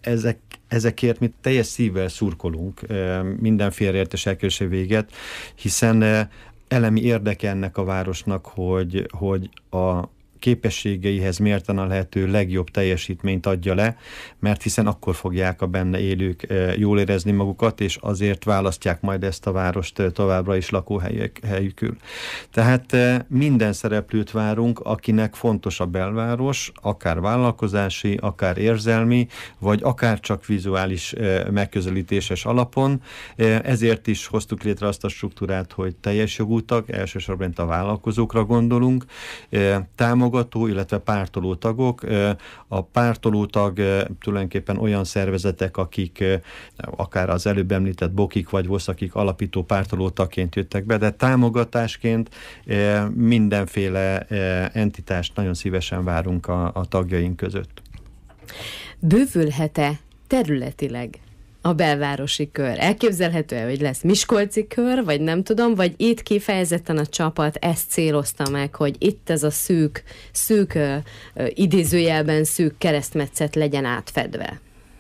Ezekért mi teljes szívvel szurkolunk minden félreértés elkerülése véget, hiszen elemi érdeke ennek a városnak, hogy a képességeihez mérten a lehető legjobb teljesítményt adja le, mert hiszen akkor fogják a benne élők jól érezni magukat, és azért választják majd ezt a várost továbbra is lakóhelyükül. Tehát minden szereplőt várunk, akinek fontos a belváros, akár vállalkozási, akár érzelmi, vagy akár csak vizuális megközelítéses alapon. Ezért is hoztuk létre azt a struktúrát, hogy teljes jogú tag, elsősorban a vállalkozókra gondolunk, támogató, illetve pártoló tagok. A pártoló tag tulajdonképpen olyan szervezetek, akik akár az előbb említett Bokik vagy VOSZ, akik alapító pártoló tagként jöttek be, de támogatásként mindenféle entitást nagyon szívesen várunk a tagjaink között. Bővülhet-e területileg a belvárosi kör? Elképzelhető-e, hogy lesz miskolci kör, vagy nem tudom, vagy itt kifejezetten a csapat ezt célozta meg, hogy itt ez a szűk idézőjelben szűk keresztmetszet legyen átfedve?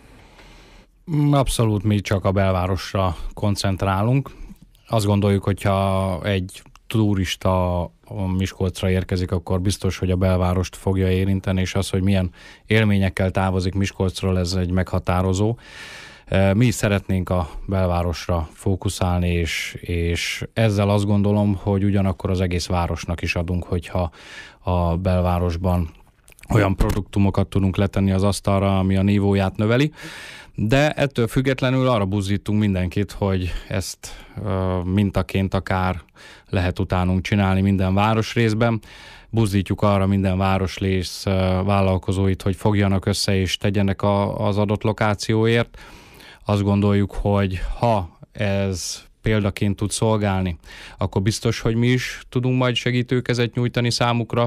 Abszolút mi csak a belvárosra koncentrálunk. Azt gondoljuk, hogyha egy turista Miskolcra érkezik, akkor biztos, hogy a belvárost fogja érinteni, és az, hogy milyen élményekkel távozik Miskolcról, ez egy meghatározó. Mi is szeretnénk a belvárosra fókuszálni, és ezzel azt gondolom, hogy ugyanakkor az egész városnak is adunk, hogyha a belvárosban olyan produktumokat tudunk letenni az asztalra, ami a nívóját növeli. De ettől függetlenül arra buzdítunk mindenkit, hogy ezt mintaként akár lehet utánunk csinálni minden városrészben. Buzdítjuk arra minden városrész vállalkozóit, hogy fogjanak össze és tegyenek az adott lokációért. Azt gondoljuk, hogy ha ez példaként tud szolgálni, akkor biztos, hogy mi is tudunk majd segítőkezet nyújtani számukra,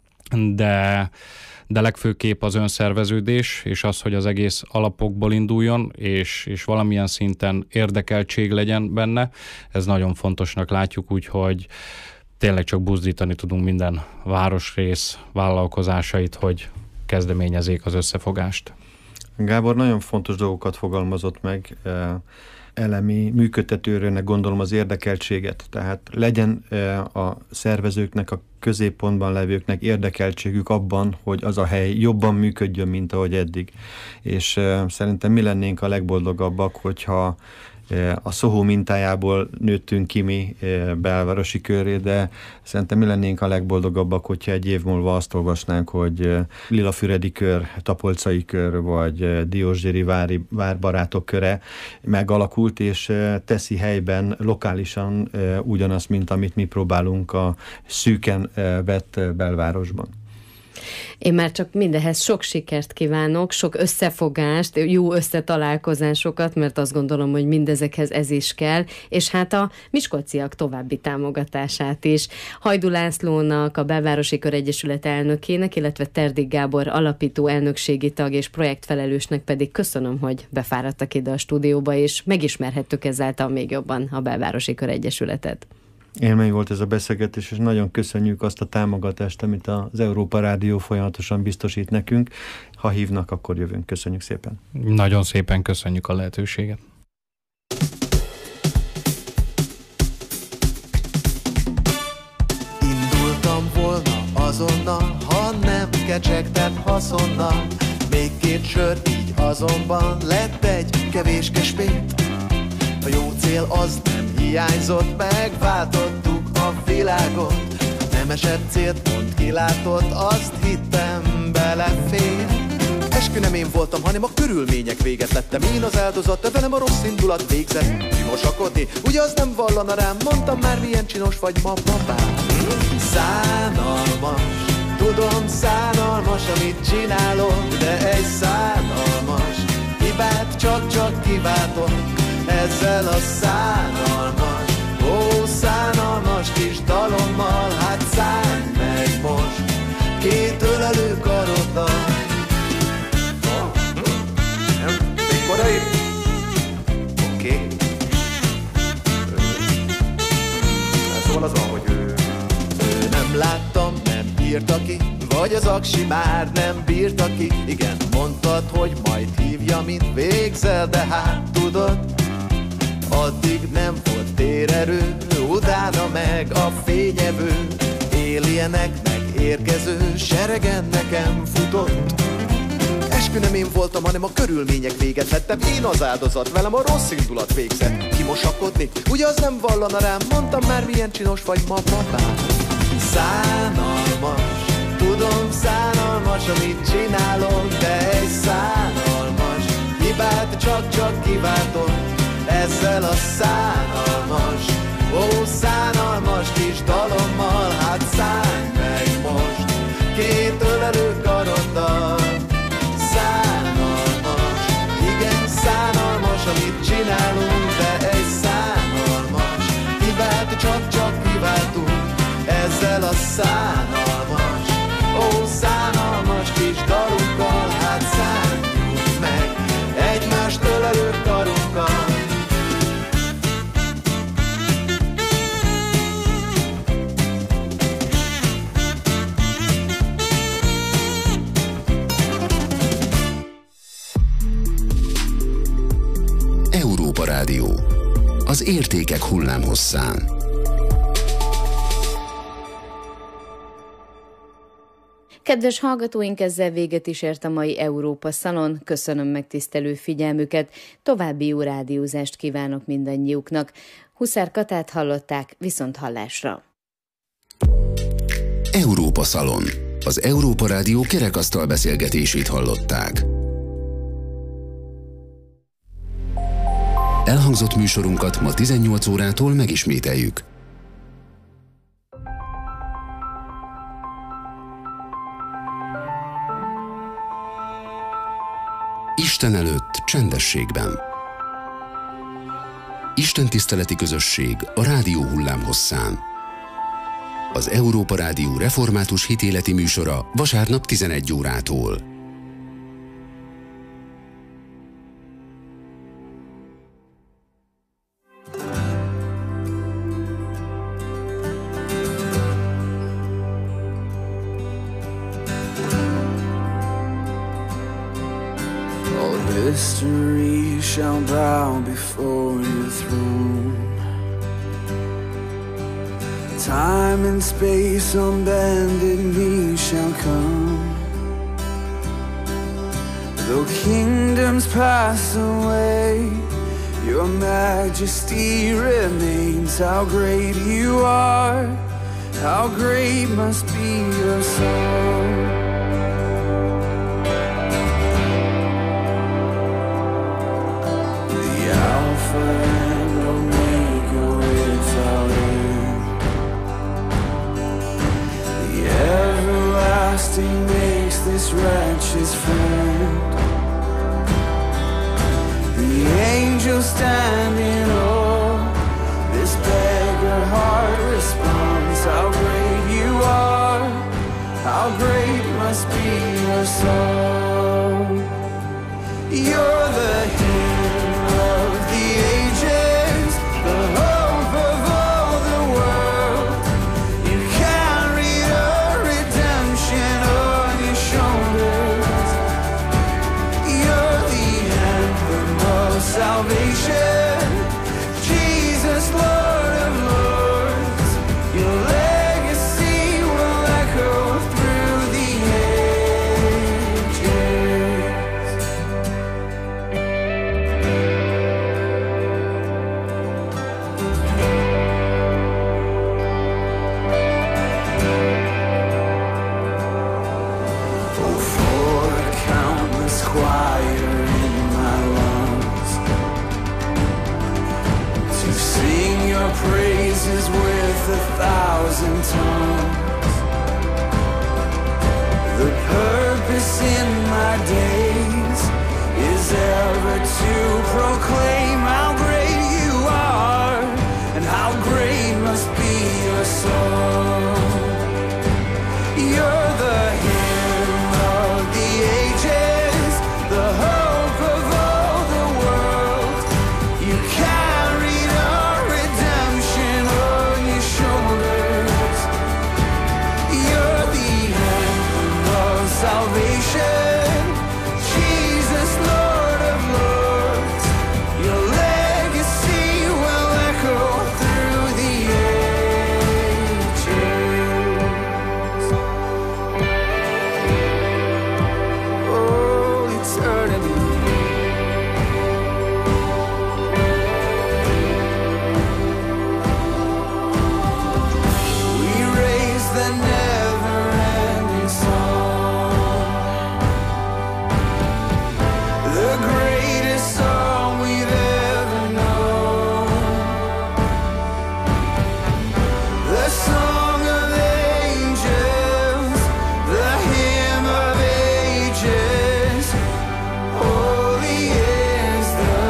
de legfőképp az önszerveződés, és az, hogy az egész alapokból induljon, és valamilyen szinten érdekeltség legyen benne. Ez nagyon fontosnak látjuk, úgyhogy tényleg csak buzdítani tudunk minden városrész vállalkozásait, hogy kezdeményezzék az összefogást. Gábor nagyon fontos dolgokat fogalmazott meg, elemi működtetőrőnek gondolom az érdekeltséget, tehát legyen a szervezőknek, a középpontban levőknek érdekeltségük abban, hogy az a hely jobban működjön, mint ahogy eddig. És szerintem mi lennénk a legboldogabbak, hogyha a Soho mintájából nőttünk ki mi belvárosi köré, de szerintem mi lennénk a legboldogabbak, hogyha egy év múlva azt olvasnánk, hogy Lilafüredi kör, Tapolcai kör, vagy Diósgyőri várbarátok köre megalakult, és teszi helyben lokálisan ugyanazt, mint amit mi próbálunk a szűken vett belvárosban. Én már csak mindehhez sok sikert kívánok, sok összefogást, jó összetalálkozásokat, mert azt gondolom, hogy mindezekhez ez is kell, és hát a miskolciak további támogatását is. Hajdú Lászlónak, a Belvárosi Kör Egyesület elnökének, illetve Terdik Gábor alapító elnökségi tag és projektfelelősnek pedig köszönöm, hogy befáradtak ide a stúdióba, és megismerhettük ezáltal még jobban a Belvárosi Kör Egyesületet. Élmény volt ez a beszélgetés, és nagyon köszönjük azt a támogatást, amit az Európa Rádió folyamatosan biztosít nekünk. Ha hívnak, akkor jövünk. Köszönjük szépen. Nagyon szépen köszönjük a lehetőséget. Indultam volna azonnal, ha nem kecsegtet haszonnal. Még két sör, így azonban lett egy kevéske spét. A jó cél az nem hiányzott, megváltottuk a világot. Nem esett célt, pont kilátott, azt hittem belefér. Eskü nem én voltam, hanem a körülmények véget lettem. Én az áldozat, de velem a rossz indulat végzett kimosakodni. Ugye az nem vallana rám, mondtam már milyen csinos vagy ma babám. Szánalmas, tudom szánalmas, amit csinálok, de egy szánalmas hibát csak kiváltok. Ezzel a szánalmas, ó szánalmas kis dalommal, hát szállj meg most két ölelő karoddal. Még korai? Oké. Szóval az van, hogy ő nem láttam, nem írta ki, vagy az aksi már nem bírta ki. Igen, mondtad, hogy majd hívja, mint végzel, de hát tudod, addig nem volt térerő, utána meg a fényevő, alienek érkező seregen nekem futott. Eskü nem én voltam, hanem a körülmények véget lettem. Én az áldozat, velem a rossz indulat végzett kimosakodni. Ugye az nem vallana rám, mondtam már milyen csinos vagy ma papám. Szánalmas, tudom szánalmas, amit csinálok, de egy szánalmas hibát csak kiváltok. Ezzel a szánalmas, ó szánalmas kis dalommal, hát szállj meg most két ölelő karoddal. Szánalmas, igen szánalmas, amit csinálunk, de egy szánalmas hibát csak kiváltunk. Ezzel a szánalmas, ó szánalmas kis dalunkkal, hát szállj az értékek hullámhosszán. Kedves hallgatóink, ezzel véget is ért a mai Európa Szalon. Köszönöm megtisztelő figyelmüket, további jó rádiózást kívánok mindannyiuknak. Huszár Katát hallották, viszont hallásra. Európa Szalon. Az Európa Rádió kerekasztal beszélgetését hallották. Elhangzott műsorunkat ma 18 órától megismételjük. Isten előtt csendességben. Istentiszteleti közösség a rádió hullámhosszán. Az Európa Rádió református hitéleti műsora vasárnap 11 órától. History shall bow before your throne. Time and space on bended knee shall come. Though kingdoms pass away, your majesty remains. How great you are, how great must be your song. And Omega without end, the everlasting makes this wretch's friend. The angels stand in awe, this beggar heart responds. How great you are, how great must be your song. You're the hymn of the ages, the hope of all the world. You carried our redemption on your shoulders. You're the anthem of salvation, Jesus, Lord of Lords. Your legacy will echo through the ages. Choir in my lungs, to sing your praises with 1,000 tongues. The purpose in my days is ever to proclaim how great you are, and how great must be your song. You're the hymn of the ages, the hope of all the world. You carried our redemption on your shoulders. You're the anthem of salvation, Jesus, Lord of Lords. Your legacy will echo through the ages. Oh, eternity. We raise the never-ending song, the greatest song we've ever known, the song of angels, the hymn of ages. Holy is the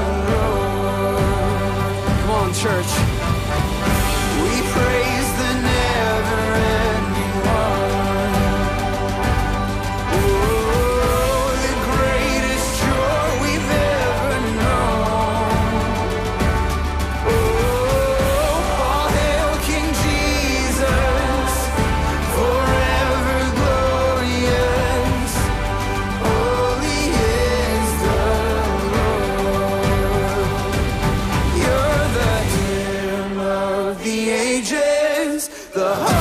Lord. Come on, church. We praise the never-ending one. Oh, the greatest joy we've ever known. Oh, all hail King Jesus, forever glorious. Holy is the Lord. You're the the heart.